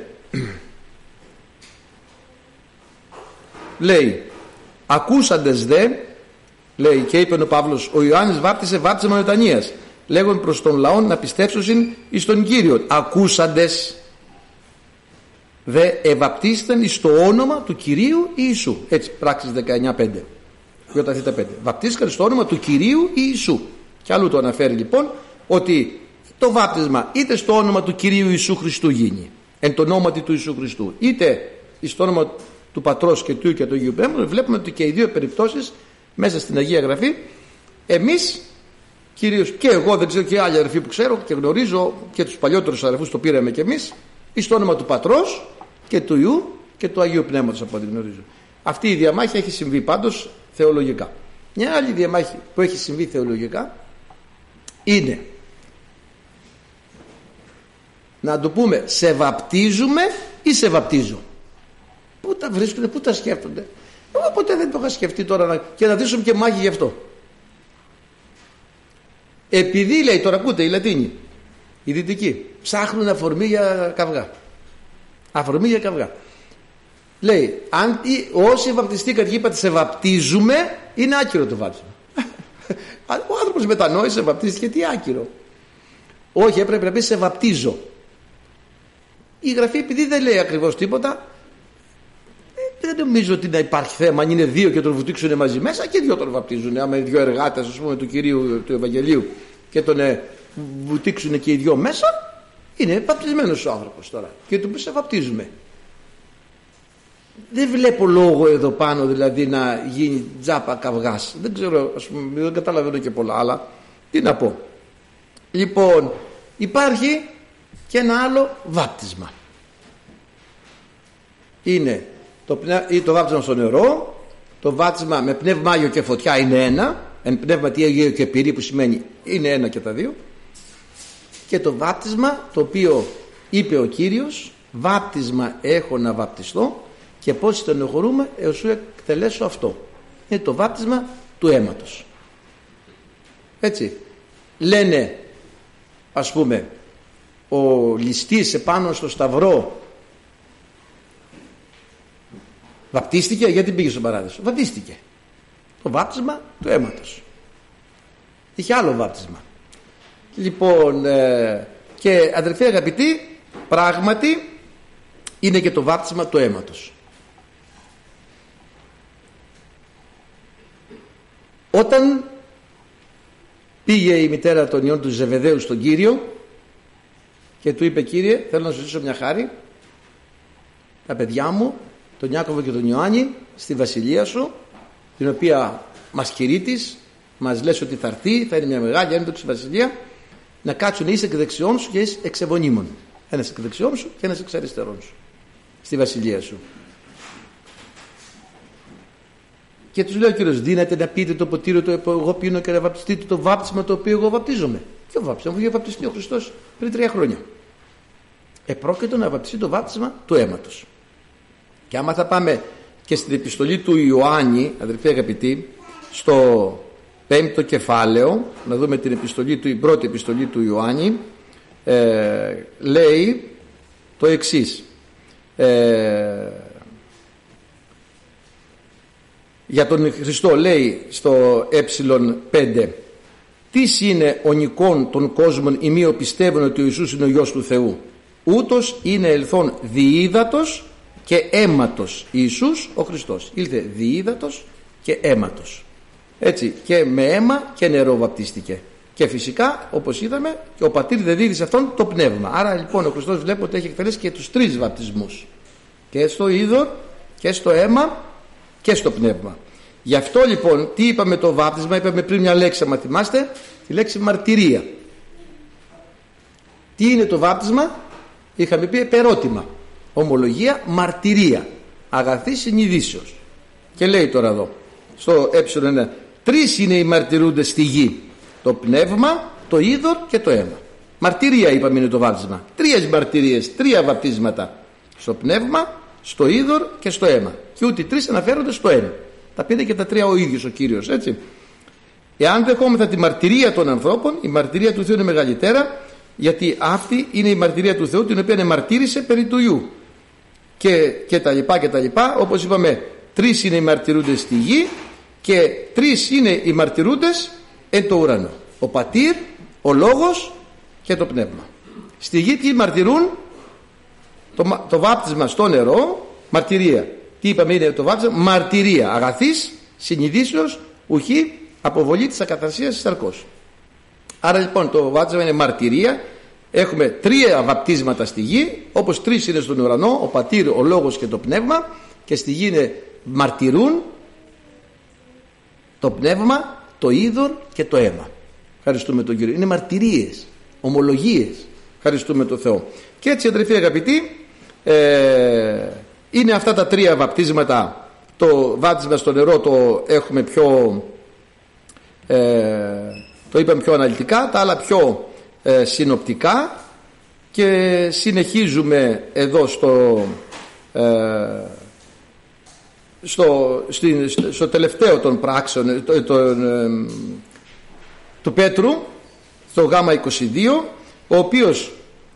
λέει ακούσαντες δε, λέει, και είπε ο Παύλος, ο Ιωάννης βάπτισε βάπτισμα μετανοίας, λέγον προς τον λαό να πιστέψουν εις τον Κύριο. Ακούσαντες δε ευαπτίστηκαν εις το όνομα του Κυρίου Ιησού. Έτσι, πράξεις δεκαεννιά πέντε. Βαπτίστηκαν στο όνομα του Κυρίου Ιησού. Και αλλού το αναφέρει λοιπόν ότι το βάπτισμα είτε στο όνομα του Κυρίου Ιησού Χριστού γίνει, εν το ονόματι του Ιησού Χριστού, είτε στο όνομα του Πατρός και του Υιού και του Αγίου Πνεύματος. Βλέπουμε ότι και οι δύο περιπτώσεις μέσα στην Αγία Γραφή, εμείς κυρίως, και εγώ, δεν ξέρω, και άλλοι αδερφοί που ξέρω και γνωρίζω, και τους παλιότερους αδερφούς το πήραμε και εμείς, στο όνομα του Πατρός και του Υιού και του Αγίου Πνεύματος, από ό,τι γνωρίζω. Αυτή η διαμάχη έχει συμβεί πάντως θεολογικά. Μια άλλη διαμάχη που έχει συμβεί θεολογικά είναι, να το πούμε, σε βαπτίζουμε ή σε βαπτίζω. Πού τα βρίσκονται, πού τα σκέφτονται. Εγώ ποτέ δεν το είχα σκεφτεί τώρα να... και να δείσουμε και μάχη γι' αυτό. Επειδή, λέει, τώρα ακούτε, οι Λατίνοι, οι Δυτικοί, ψάχνουν αφορμή για καυγά. Αφορμή για καυγά. Λέει, αν όσοι βαπτιστήκατε και είπατε σε βαπτίζουμε, είναι άκυρο το βάπτισμα. Ο άνθρωπος μετανόησε, βαπτίστηκε, τι άκυρο. Όχι, έπρεπε να πει σε βαπτίζω. Η Γραφή, επειδή δεν λέει ακριβώς τίποτα, δεν νομίζω ότι να υπάρχει θέμα. Αν είναι δύο και τον βουτήξουν μαζί μέσα, και δύο τον βαπτίζουν. Άμα είναι δύο εργάτες, ας πούμε, του Κυρίου του Ευαγγελίου και τον ε, βουτήξουν και οι δύο μέσα, είναι βαπτισμένος ο άνθρωπος τώρα. Και του πει σε βαπτίζουμε. Δεν βλέπω λόγο εδώ πάνω δηλαδή να γίνει τζάπα καυγάς. Δεν ξέρω, ας πούμε, δεν καταλαβαίνω και πολλά, αλλά τι να πω. Λοιπόν, υπάρχει και ένα άλλο βάπτισμα. Είναι το, πνε... το βάπτισμα στο νερό, το βάπτισμα με πνεύμα Άγιο και φωτιά είναι ένα, εν πνεύμα τι Αγίο και πυρή, που σημαίνει είναι ένα και τα δύο, και το βάπτισμα το οποίο είπε ο Κύριος, βάπτισμα έχω να βαπτιστώ και πώς στενοχωρούμε έως σου εκτελέσω αυτό. Είναι το βάπτισμα του αίματος. Έτσι. Λένε, ας πούμε, ο ληστής επάνω στο σταυρό βαπτίστηκε. Γιατί πήγε στον παράδεισο? Βαπτίστηκε. Το βάπτισμα του αίματος. Είχε άλλο βάπτισμα. Λοιπόν, ε, και αδερφοί αγαπητοί, πράγματι είναι και το βάπτισμα του αίματος. Όταν πήγε η μητέρα των ιών του Ζεβεδαίου στον Κύριο και του είπε: Κύριε, θέλω να σου ζητήσω μια χάρη, τα παιδιά μου, τον Ιάκωβο και τον Ιωάννη, στη βασιλεία σου, την οποία μας κηρύττεις, μας λες ότι θα έρθει, θα είναι μια μεγάλη ένδοξη βασιλεία, να κάτσουν να είσαι εκ δεξιών σου και είσαι εξ ευωνίμων. Ένας εκ δεξιών σου και ένας εξ αριστερών σου, στη βασιλεία σου. Και τους λέει ο Κύριος: δύναται να πείτε το ποτήριο το οποίο εγώ πίνω και να βαπτιστείτε το βάπτισμα το οποίο εγώ βαπτίζομαι? Ποιο βάπτισμα? Αφού είχε βαπτιστεί ο Χριστός πριν τρία χρόνια. Επρόκειτο να βαπτιστεί το βάπτισμα του αίματος. Και άμα θα πάμε και στην επιστολή του Ιωάννη, αδελφοί αγαπητοί, στο πέμπτο κεφάλαιο, να δούμε την επιστολή του, η πρώτη επιστολή του Ιωάννη, ε, λέει το εξής. Ε, για τον Χριστό λέει στο ε πέντε: «Τις είναι ο νικόν των κόσμων ημίω πιστεύουν ότι ο Ιησούς είναι ο Υιός του Θεού. Ούτως είναι ελθόν διείδατος και αίματος Ιησούς ο Χριστός». Ήλθε διείδατος και αίματος. Έτσι, και με αίμα και νερό βαπτίστηκε. Και φυσικά, όπως είδαμε, και ο πατήρ δεν δίδει σε αυτόν το πνεύμα. Άρα λοιπόν ο Χριστός βλέπω ότι έχει εκτελέσει και τους τρεις βαπτισμούς. Και στο είδωρ και στο αίμα και στο πνεύμα. Γι' αυτό λοιπόν, τι είπαμε το βάπτισμα? Είπαμε πριν μια λέξη, άμα θυμάστε, τη λέξη μαρτυρία. Τι είναι το βάπτισμα? Είχαμε πει επερώτημα, ομολογία, μαρτυρία, αγαθή συνειδήσεως. Και λέει τώρα εδώ στο ε1: τρεις είναι οι μαρτυρούντες στη γη, το πνεύμα, το είδωρ και το αίμα. Μαρτυρία είπαμε είναι το βάπτισμα. Τρεις μαρτυρίες, τρία βαπτίσματα, στο πνεύμα, στο είδωρ και στο αίμα. Και ούτε τρεις αναφέρονται στο ένα. Τα πήρε και τα τρία ο ίδιος ο Κύριος, έτσι. Εάν δεχόμεθα τη μαρτυρία των ανθρώπων, η μαρτυρία του Θεού είναι μεγαλύτερα, γιατί αυτή είναι η μαρτυρία του Θεού, την οποία μαρτύρησε περί του Υιού. Και, και τα λοιπά και τα λοιπά. Όπως είπαμε, τρεις είναι οι μαρτυρούντες στη γη και τρεις είναι οι μαρτυρούντες εν το ουρανό. Ο πατήρ, ο λόγος και το πνεύμα. Στη γη τι μαρτυρούν? Το, το βάπτισμα στο νερό, μαρτυρία. Τι είπαμε είναι το βάπτισμα? Μαρτυρία αγαθής συνειδήσεως ουχή αποβολή της ακαθαρσίας της σαρκός. Άρα λοιπόν το βάπτισμα είναι μαρτυρία. Έχουμε τρία βαπτίσματα στη γη, όπως τρεις είναι στον ουρανό, ο πατήρ, ο λόγος και το πνεύμα. Και στη γη είναι μαρτυρούν το πνεύμα, το είδωρ και το αίμα. Ευχαριστούμε τον Κύριο. Είναι μαρτυρίες, ομολογίες. Ευχαριστούμε τον Θεό. Και έτσι, αδελφοί αγαπητοί, ε, είναι αυτά τα τρία βαπτίσματα. Το βάπτισμα στο νερό το έχουμε πιο ε, το είπαμε πιο αναλυτικά, τα άλλα πιο ε, συνοπτικά. Και συνεχίζουμε εδώ στο ε, στο, στην, στο τελευταίο των πράξεων το, το, ε, του Πέτρου, στο γάμα είκοσι δύο, ο οποίος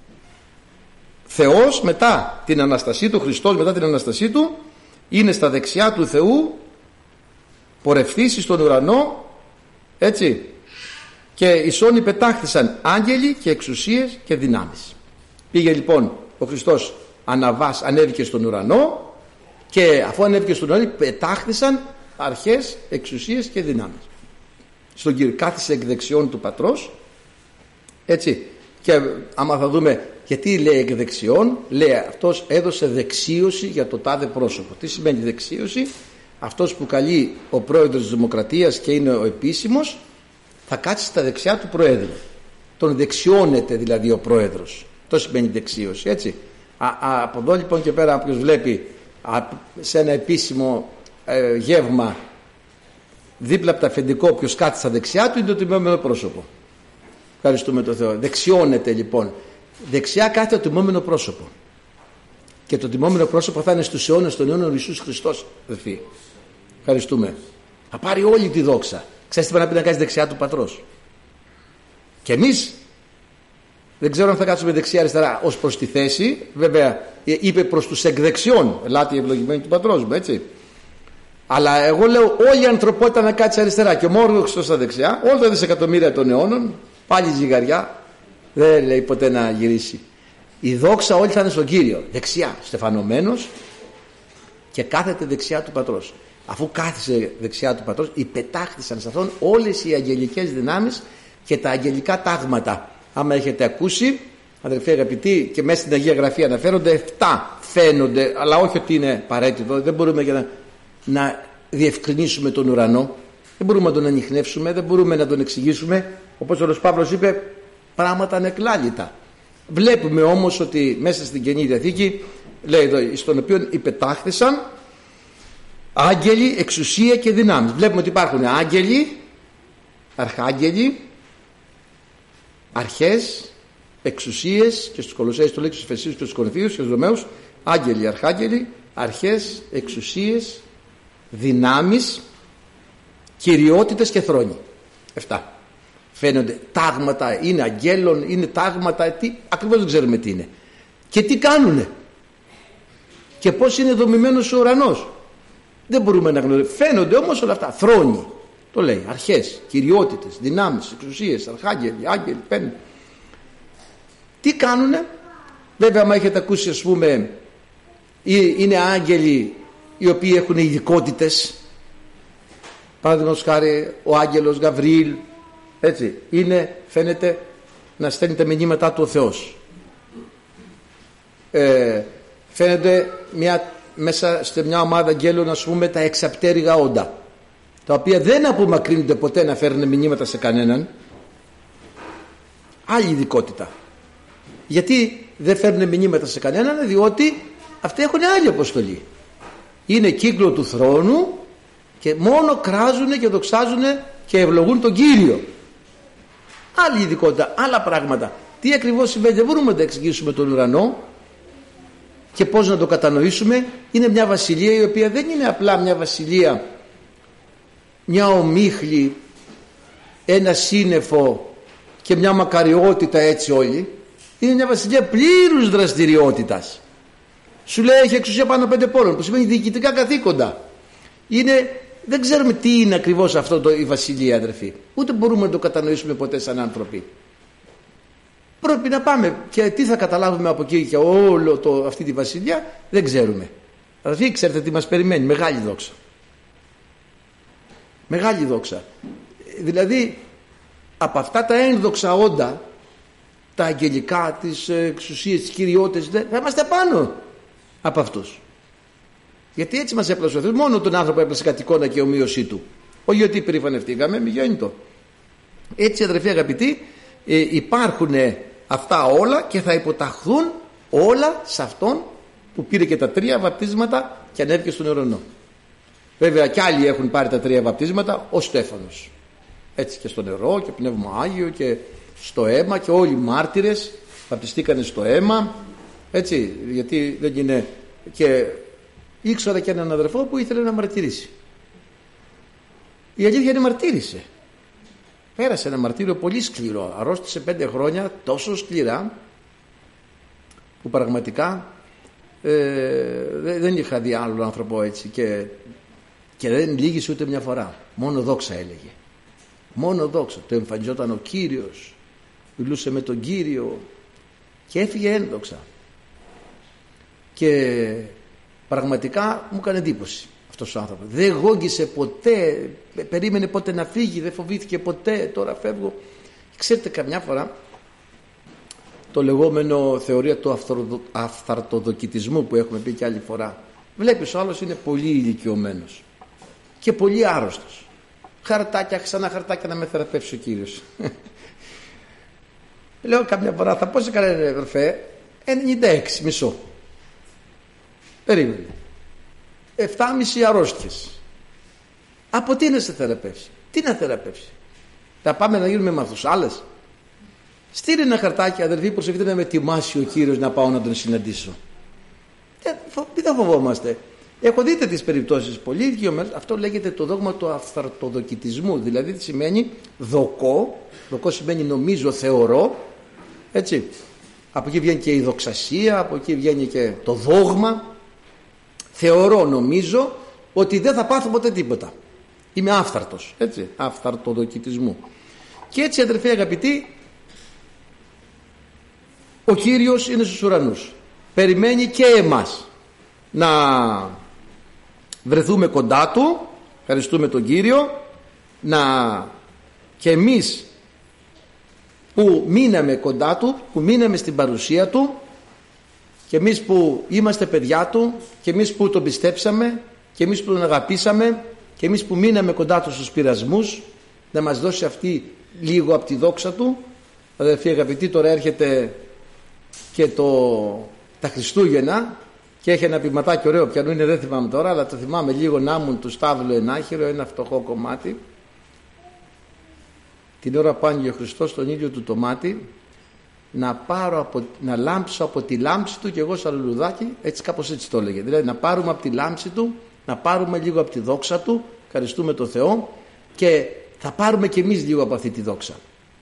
Θεός μετά την Αναστασή του, Χριστός μετά την Αναστασή του, είναι στα δεξιά του Θεού, πορευθήσει στον ουρανό, έτσι, και ισόν υπετάχθησαν άγγελοι και εξουσίες και δυνάμεις. Πήγε λοιπόν ο Χριστός, αναβάς, ανέβηκε στον ουρανό, και αφού ανέβηκε στον ουρανό πετάχθησαν αρχές, εξουσίες και δυνάμεις στον Κύριο. Κάθισε εκ δεξιών του Πατρός, έτσι. Και άμα θα δούμε γιατί λέει εκ δεξιών, λέει αυτός έδωσε δεξίωση για το τάδε πρόσωπο. Τι σημαίνει δεξίωση? Αυτός που καλεί ο πρόεδρος της Δημοκρατίας και είναι ο επίσημος, θα κάτσει στα δεξιά του Προέδρου. Τον δεξιώνεται δηλαδή ο πρόεδρος. Το σημαίνει δεξίωση, έτσι. Α, α, από εδώ λοιπόν και πέρα, όποιος βλέπει α, σε ένα επίσημο ε, γεύμα δίπλα από το αφεντικό όποιος κάτσει στα δεξιά του, είναι το τιμόμενο πρόσωπο. Ευχαριστούμε τον Θεό. Δεξιώνεται λοιπόν. Δεξιά κάθεται το τιμόμενο πρόσωπο. Και το τιμόμενο πρόσωπο θα είναι στους αιώνες των αιώνων ο Ιησούς Χριστός, αδελφοί. Ευχαριστούμε. Θα πάρει όλη τη δόξα. Ξέρεις τι πρέπει να πει να κάνεις δεξιά του Πατρός? Και εμείς δεν ξέρω αν θα κάτσουμε δεξιά-αριστερά ως προς τη θέση. Βέβαια είπε προς τους εκδεξιών, ελάτε οι ευλογημένοι του πατρός μου, έτσι. Αλλά εγώ λέω όλη η ανθρωπότητα να κάτσει αριστερά και ο Μόρδοξος στα δεξιά, όλα τα δισεκατομμύρια των αιώνων, πάλι ζυγαριά, δεν λέει ποτέ να γυρίσει. Η δόξα όλη θα είναι στον Κύριο, δεξιά, στεφανωμένος, και κάθεται δεξιά του πατρός. Αφού κάθισε δεξιά του πατρός, υπετάχθησαν σε αυτόν όλες οι αγγελικές δυνάμεις και τα αγγελικά τάγματα. Άμα έχετε ακούσει, αδερφοί αγαπητοί, και μέσα στην Αγία Γραφή αναφέρονται εφτά, φαίνονται, αλλά όχι ότι είναι απαραίτητο. Δεν μπορούμε για να, να διευκρινίσουμε τον ουρανό, δεν μπορούμε να τον ανιχνεύσουμε, δεν μπορούμε να τον εξηγήσουμε. Όπως ο Παύλος είπε, πράγματα ανεκλάλητα. Βλέπουμε όμως ότι μέσα στην Καινή Διαθήκη λέει εδώ, στον οποίο υπετάχθησαν άγγελοι, εξουσία και δυνάμεις. Βλέπουμε ότι υπάρχουν άγγελοι, αρχάγγελοι, αρχές, εξουσίες, και στους Κολοσσαίους το λέει, στους Εφεσίους και στους Κορινθίους και στους Ρωμαίους, άγγελοι, αρχάγγελοι, αρχές, εξουσίες, δυνάμεις, κυριότητες και θρόνοι. Εφτά. Φαίνονται τάγματα, είναι αγγέλων, είναι τάγματα, τι, ακριβώς δεν ξέρουμε τι είναι. Και τι κάνουνε. Και πώς είναι δομημένος ο ουρανός. Δεν μπορούμε να γνωρίζουμε. Φαίνονται όμως όλα αυτά. Θρόνοι. Το λέει. Αρχές, κυριότητες, δυνάμεις, εξουσίες, αρχάγγελοι, άγγελοι, πέντε. Τι κάνουνε. Βέβαια, άμα έχετε ακούσει, ας πούμε, είναι άγγελοι οι οποίοι έχουν ειδικότητες. Παραδείγματος χάρη, ο άγγελος Γαβριήλ, έτσι, είναι, φαίνεται να στέλνει τα μηνύματά του ο Θεός. Ε, φαίνεται μια, μέσα σε μια ομάδα αγγέλων, ας πούμε, τα εξαπτέρυγα όντα, τα οποία δεν απομακρύνονται ποτέ να φέρουν μηνύματα σε κανέναν. Άλλη ειδικότητα. Γιατί δεν φέρνουν μηνύματα σε κανέναν? Διότι αυτοί έχουν άλλη αποστολή. Είναι κύκλο του θρόνου και μόνο κράζουν και δοξάζουν και ευλογούν τον Κύριο. Άλλη ειδικότητα, άλλα πράγματα. Τι ακριβώς συμβαίνει, δεν μπορούμε να τα εξηγήσουμε τον ουρανό. Και πώς να το κατανοήσουμε? Είναι μια βασιλεία η οποία δεν είναι απλά μια βασιλεία, μια ομίχλη, ένα σύννεφο και μια μακαριότητα έτσι όλοι. Είναι μια βασιλεία πλήρους δραστηριότητας. Σου λέει έχει εξουσία πάνω πέντε πόλων, που σημαίνει διοικητικά καθήκοντα. Είναι, δεν ξέρουμε τι είναι ακριβώς αυτό το, η βασιλεία, αδερφοί. Ούτε μπορούμε να το κατανοήσουμε ποτέ σαν άνθρωποι. Πρέπει να πάμε, και τι θα καταλάβουμε από εκεί και όλο το, αυτή τη βασιλεία δεν ξέρουμε. Αδερφοί, ξέρετε τι μας περιμένει? Μεγάλη δόξα. Μεγάλη δόξα. Δηλαδή από αυτά τα ένδοξα όντα, τα αγγελικά, τις εξουσίες, τις κυριότητες, θα είμαστε πάνω από αυτούς. Γιατί έτσι μας έπλασε ο Θεός. Μόνο τον άνθρωπο έπλασε κατ' εικόνα και ομοίωσή του. Όχι ότι περηφανευτήκαμε, μη γέννητο. Έτσι, αδερφοί αγαπητοί, ε, υπάρχουν αυτά όλα και θα υποταχθούν όλα σε αυτόν που πήρε και τα τρία βαπτίσματα και ανέβηκε στον ουρανό. Βέβαια κι άλλοι έχουν πάρει τα τρία βαπτίσματα, ο Στέφανος. Έτσι, και στο νερό και πνεύμα Άγιο και στο αίμα, και όλοι οι μάρτυρες βαπτιστήκανε στο αίμα. Έτσι, γιατί δεν είναι. Και ήξερα και έναν αδερφό που ήθελε να μαρτυρήσει. Η αλήθεια είναι, μαρτύρησε. Πέρασε ένα μαρτύριο πολύ σκληρό. Αρρώστησε πέντε χρόνια τόσο σκληρά που πραγματικά ε, δεν είχα δει άλλον άνθρωπο έτσι, και, και δεν λύγησε ούτε μια φορά. Μόνο δόξα έλεγε. Μόνο δόξα. Το εμφανιζόταν ο Κύριος, μιλούσε με τον Κύριο και έφυγε ένδοξα. Και πραγματικά μου έκανε εντύπωση αυτός ο άνθρωπος. Δεν γόγγισε ποτέ, περίμενε ποτέ να φύγει, δεν φοβήθηκε ποτέ, τώρα φεύγω. Ξέρετε, καμιά φορά το λεγόμενο θεωρία του αυθαρτοδοκητισμού που έχουμε πει και άλλη φορά, βλέπεις ο άλλος είναι πολύ ηλικιωμένος και πολύ άρρωστος. Χαρτάκια, ξανά χαρτάκια να με θεραπεύσει ο Κύριος. Λέω καμιά φορά, θα πω σε κανένα αδερφέ, ενενήντα έξι μισό. Περίμενε. Εφτάμιση αρρώστιες. Από τι να σε θεραπεύσει? Τι να θεραπεύσει? Θα πάμε να γίνουμε μαθουσάλες? Στείλε ένα χαρτάκι, αδερφοί, προσεχτείτε να με ετοιμάσει ο Κύριος να πάω να τον συναντήσω. Τι θα φοβόμαστε? Έχω δείτε τις περιπτώσεις πολύ δύο μέρες. Αυτό λέγεται το δόγμα του αυθαρτοδοκητισμού. Δηλαδή τι σημαίνει δοκώ. Δοκώ σημαίνει νομίζω, θεωρώ. Έτσι. Από εκεί βγαίνει και η δοξασία, από εκεί βγαίνει και το δόγμα. Θεωρώ, νομίζω ότι δεν θα πάθω ποτέ τίποτα. Είμαι άφθαρτος. Έτσι. Αυθαρτοδοκητισμού. Και έτσι, αδερφοί αγαπητοί, ο Κύριος είναι στους ουρανούς. Περιμένει και εμάς να βρεθούμε κοντά Του. Ευχαριστούμε τον Κύριο. Να και εμείς που μείναμε κοντά Του, που μείναμε στην παρουσία Του, και εμείς που είμαστε παιδιά Του, και εμείς που τον πιστέψαμε, και εμείς που τον αγαπήσαμε, και εμείς που μείναμε κοντά Του στους πειρασμούς, να μας δώσει αυτή λίγο από τη δόξα Του. Αδερφοί αγαπητοί, τώρα έρχεται και το, τα Χριστούγεννα, και έχει ένα ποιηματάκι ωραίο, πιανού είναι δεν θυμάμαι τώρα, αλλά το θυμάμαι λίγο, να ήμουν του Σταύλου ενάχυρο, ένα φτωχό κομμάτι. Την ώρα που άνοιγε ο Χριστός στον ήλιο του το μάτι, να, πάρω από, να λάμψω από τη λάμψη Του, και εγώ σαν λουλουδάκι, έτσι κάπως έτσι το έλεγε. Δηλαδή να πάρουμε από τη λάμψη Του, να πάρουμε λίγο από τη δόξα Του, ευχαριστούμε τον Θεό, και θα πάρουμε και εμείς λίγο από αυτή τη δόξα.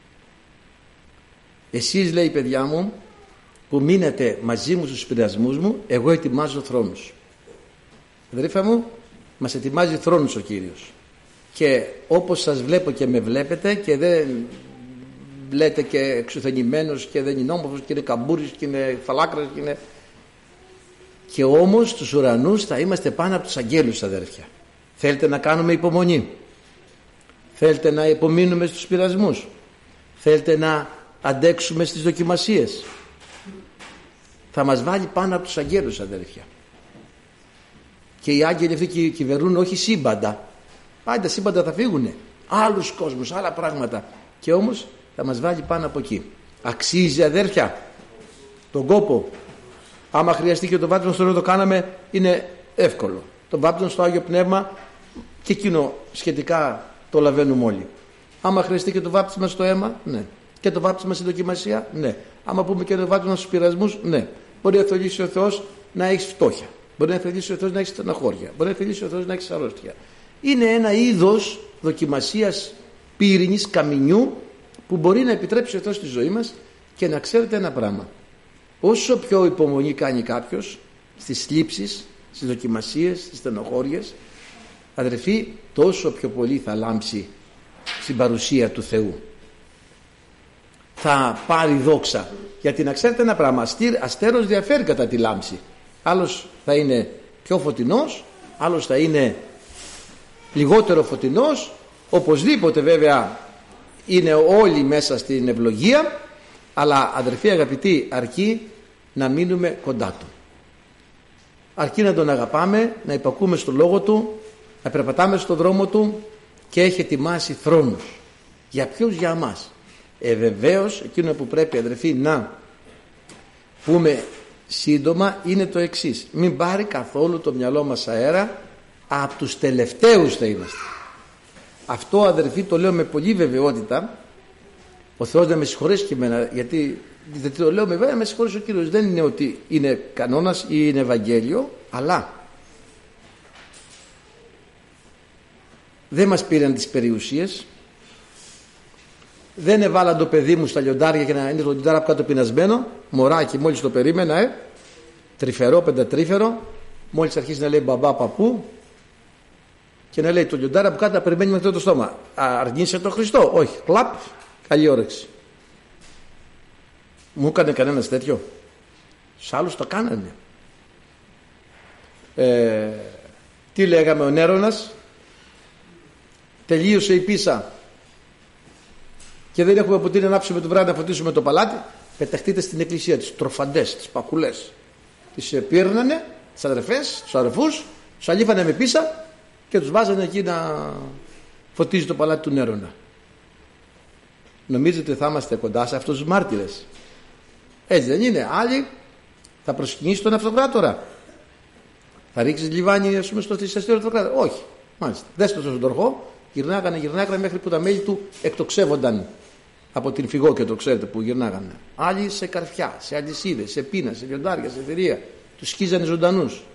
Εσείς, λέει, παιδιά μου, που μείνετε μαζί μου στους πειρασμούς μου, εγώ ετοιμάζω θρόνους. Αδερφά μου, μας ετοιμάζει θρόνους ο Κύριος. Και όπως σας βλέπω και με βλέπετε, και δεν λέτε και εξουθενημένος και δεν είναι όμορφος και είναι καμπούρης και είναι φαλάκρας και είναι... Και όμως στους ουρανούς θα είμαστε πάνω από τους αγγέλους, αδέρφια. Θέλετε να κάνουμε υπομονή? Θέλετε να υπομείνουμε στους πειρασμούς? Θέλετε να αντέξουμε στις δοκιμασίες? Θα μας βάλει πάνω από τους αγγέλους, αδέρφια. Και οι άγγελοι αυτοί κυβερνούν όχι σύμπαντα. Πάντα σύμπαντα θα φύγουνε. Άλλους κόσμους, άλλα πράγματα. Και όμως θα μας βάλει πάνω από εκεί. Αξίζει, αδέρφια, τον κόπο. Άμα χρειαστεί και το βάπτισμα στο νερό το κάναμε, είναι εύκολο. Το βάπτισμα στο Άγιο Πνεύμα και εκείνο σχετικά το λαβαίνουμε όλοι. Άμα χρειαστεί και το βάπτισμα στο αίμα, ναι. Και το βάπτισμα στην δοκιμασία, ναι. Άμα πούμε και το βάπτισμα στους πειρασμούς, ναι. Μπορεί να θελήσει ο Θεός να έχεις φτώχεια. Μπορεί να θελήσει ο Θεός να έχεις στεναχώρια. Μπορεί να θελήσει ο Θεός να έχεις αρρώστια. Είναι ένα είδος δοκιμασίας πύρινης, καμινιού, που μπορεί να επιτρέψει ο Θεός στη ζωή μας. Και να ξέρετε ένα πράγμα. Όσο πιο υπομονή κάνει κάποιος στις θλίψεις, στις δοκιμασίες, στις στενοχώριες, αδερφοί, τόσο πιο πολύ θα λάμψει στην παρουσία του Θεού. Θα πάρει δόξα. Γιατί να ξέρετε ένα πράγμα, αστέρος διαφέρει κατά τη λάμψη. Άλλος θα είναι πιο φωτεινός, άλλος θα είναι λιγότερο φωτεινός. Οπωσδήποτε βέβαια είναι όλοι μέσα στην ευλογία, αλλά αδερφοί αγαπητοί, αρκεί να μείνουμε κοντά Του. Αρκεί να Τον αγαπάμε, να υπακούμε στο λόγο Του, να περπατάμε στον δρόμο Του, και έχει ετοιμάσει θρόνους. Για ποιους? Για εμάς. Ε, βεβαίως, εκείνο που πρέπει, αδερφοί, να πούμε σύντομα είναι το εξής. Μην πάρει καθόλου το μυαλό μας αέρα. Από τους τελευταίους θα είμαστε. Αυτό, αδερφοί, το λέω με πολύ βεβαιότητα. Ο Θεός να με συγχωρέσει και εμένα, γιατί δεν το λέω με βέβαια, με συγχωρέσει ο Κύριος. Δεν είναι ότι είναι κανόνας ή είναι Ευαγγέλιο, αλλά δεν μας πήραν τις περιουσίες. Δεν έβαλαν το παιδί μου στα λιοντάρια και να είναι το λιοντάρι από κάτω πεινασμένο. Μωράκι, μόλις το περίμενα, ε, τρυφερό, πεντατρίφερο, μόλις αρχίσει να λέει μπαμπά, παππού, και να λέει το λιοντάρι από κάτω να περιμένει με το στόμα. Αρνείσαι το Χριστό? Όχι. Κλαπ, καλή όρεξη. Μου έκανε κανένας τέτοιο? Σ' άλλους το κάνανε. Ε, τι λέγαμε ο Νέρονας? Τελείωσε η πίσα και δεν έχουμε από τι να ανάψουμε το βράδυ να φωτίσουμε το παλάτι. Πεταχτείτε στην εκκλησία, τις τροφαντές, τις πακουλές. Τις πήρνανε, τις αδερφές, τους αδερφούς, τους αλήφανε με πίσα και τους βάζανε εκεί να φωτίζει το παλάτι του Νέρονα. Νομίζετε θα είμαστε κοντά σε αυτούς τους μάρτυρες? Έτσι δεν είναι? Άλλοι θα προσκυνήσει τον αυτοκράτορα. Θα ρίξεις λιβάνι, ας πούμε, στο θυσιαστήριο του αυτοκράτορα? Όχι. Μάλιστα. Δέστε το στον τροχό, γυρνάγανε, γυρνάγανε μέχρι που τα μέλη του εκτοξεύονταν από την φυγόκια, το ξέρετε που γυρνάγανε. Άλλοι σε καρφιά, σε αλυσίδες, σε πείνα, σε λιοντάρια, σε θηρία. Τους σκίζανε ζωντανούς.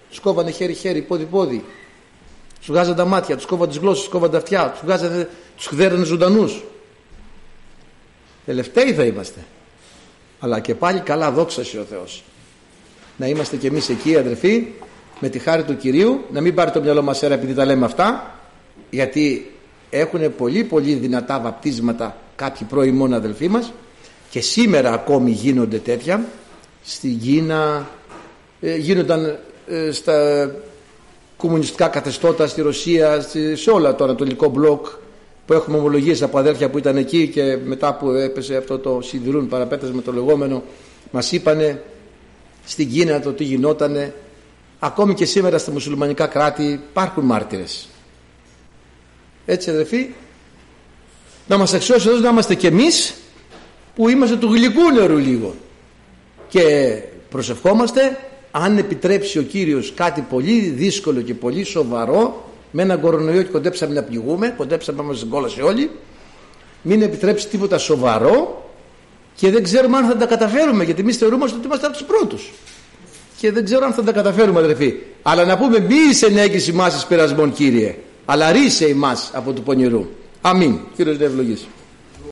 Τους κόβανε χέρι-χέρι, πόδι-πόδι. Τους βγάζανε τα μάτια, τους κόβανε τις γλώσσες, τους κόβανε τα αυτιά, τους, βγάζανε, τους χδέρανε ζωντανούς. Τελευταίοι θα είμαστε. Αλλά και πάλι καλά, δόξα σε ο Θεός. Να είμαστε κι εμείς εκεί, αδερφοί, με τη χάρη του Κυρίου, να μην πάρει το μυαλό μας αέρα επειδή τα λέμε αυτά, γιατί έχουν πολύ πολύ δυνατά βαπτίσματα κάποιοι πρώιμων αδελφοί μας και σήμερα ακόμη γίνονται τέτοια. Στην Κίνα ε, γίνονταν ε, στα κομμουνιστικά καθεστώτα, στη Ρωσία, στη, σε όλα το ανατολικό μπλοκ, που έχουμε ομολογίες από αδέρφια που ήταν εκεί και μετά που έπεσε αυτό το σιδηρούν παραπέτασμα το λεγόμενο, μας είπανε στην Κίνα το τι γινότανε. Ακόμη και σήμερα στα μουσουλμανικά κράτη υπάρχουν μάρτυρες. Έτσι αδερφοί, να μας αξιώσει εδώ να είμαστε κι εμείς που είμαστε του γλυκού νερού λίγο και προσευχόμαστε, αν επιτρέψει ο Κύριος κάτι πολύ δύσκολο και πολύ σοβαρό, με έναν κορονοϊό και κοντέψαμε να πληγούμε, κοντέψαμε να μας κόλασε όλοι, μην επιτρέψει τίποτα σοβαρό και δεν ξέρουμε αν θα τα καταφέρουμε, γιατί εμείς θεωρούμαστε ότι είμαστε από τους πρώτους και δεν ξέρω αν θα τα καταφέρουμε αδερφοί. Αλλά να πούμε μη εισενέγγιση ημάς εις πειρασμών Κύριε, αλλά ρίσε ημάς από του πονηρού. Αμήν. Κύριος να ευλογήσει.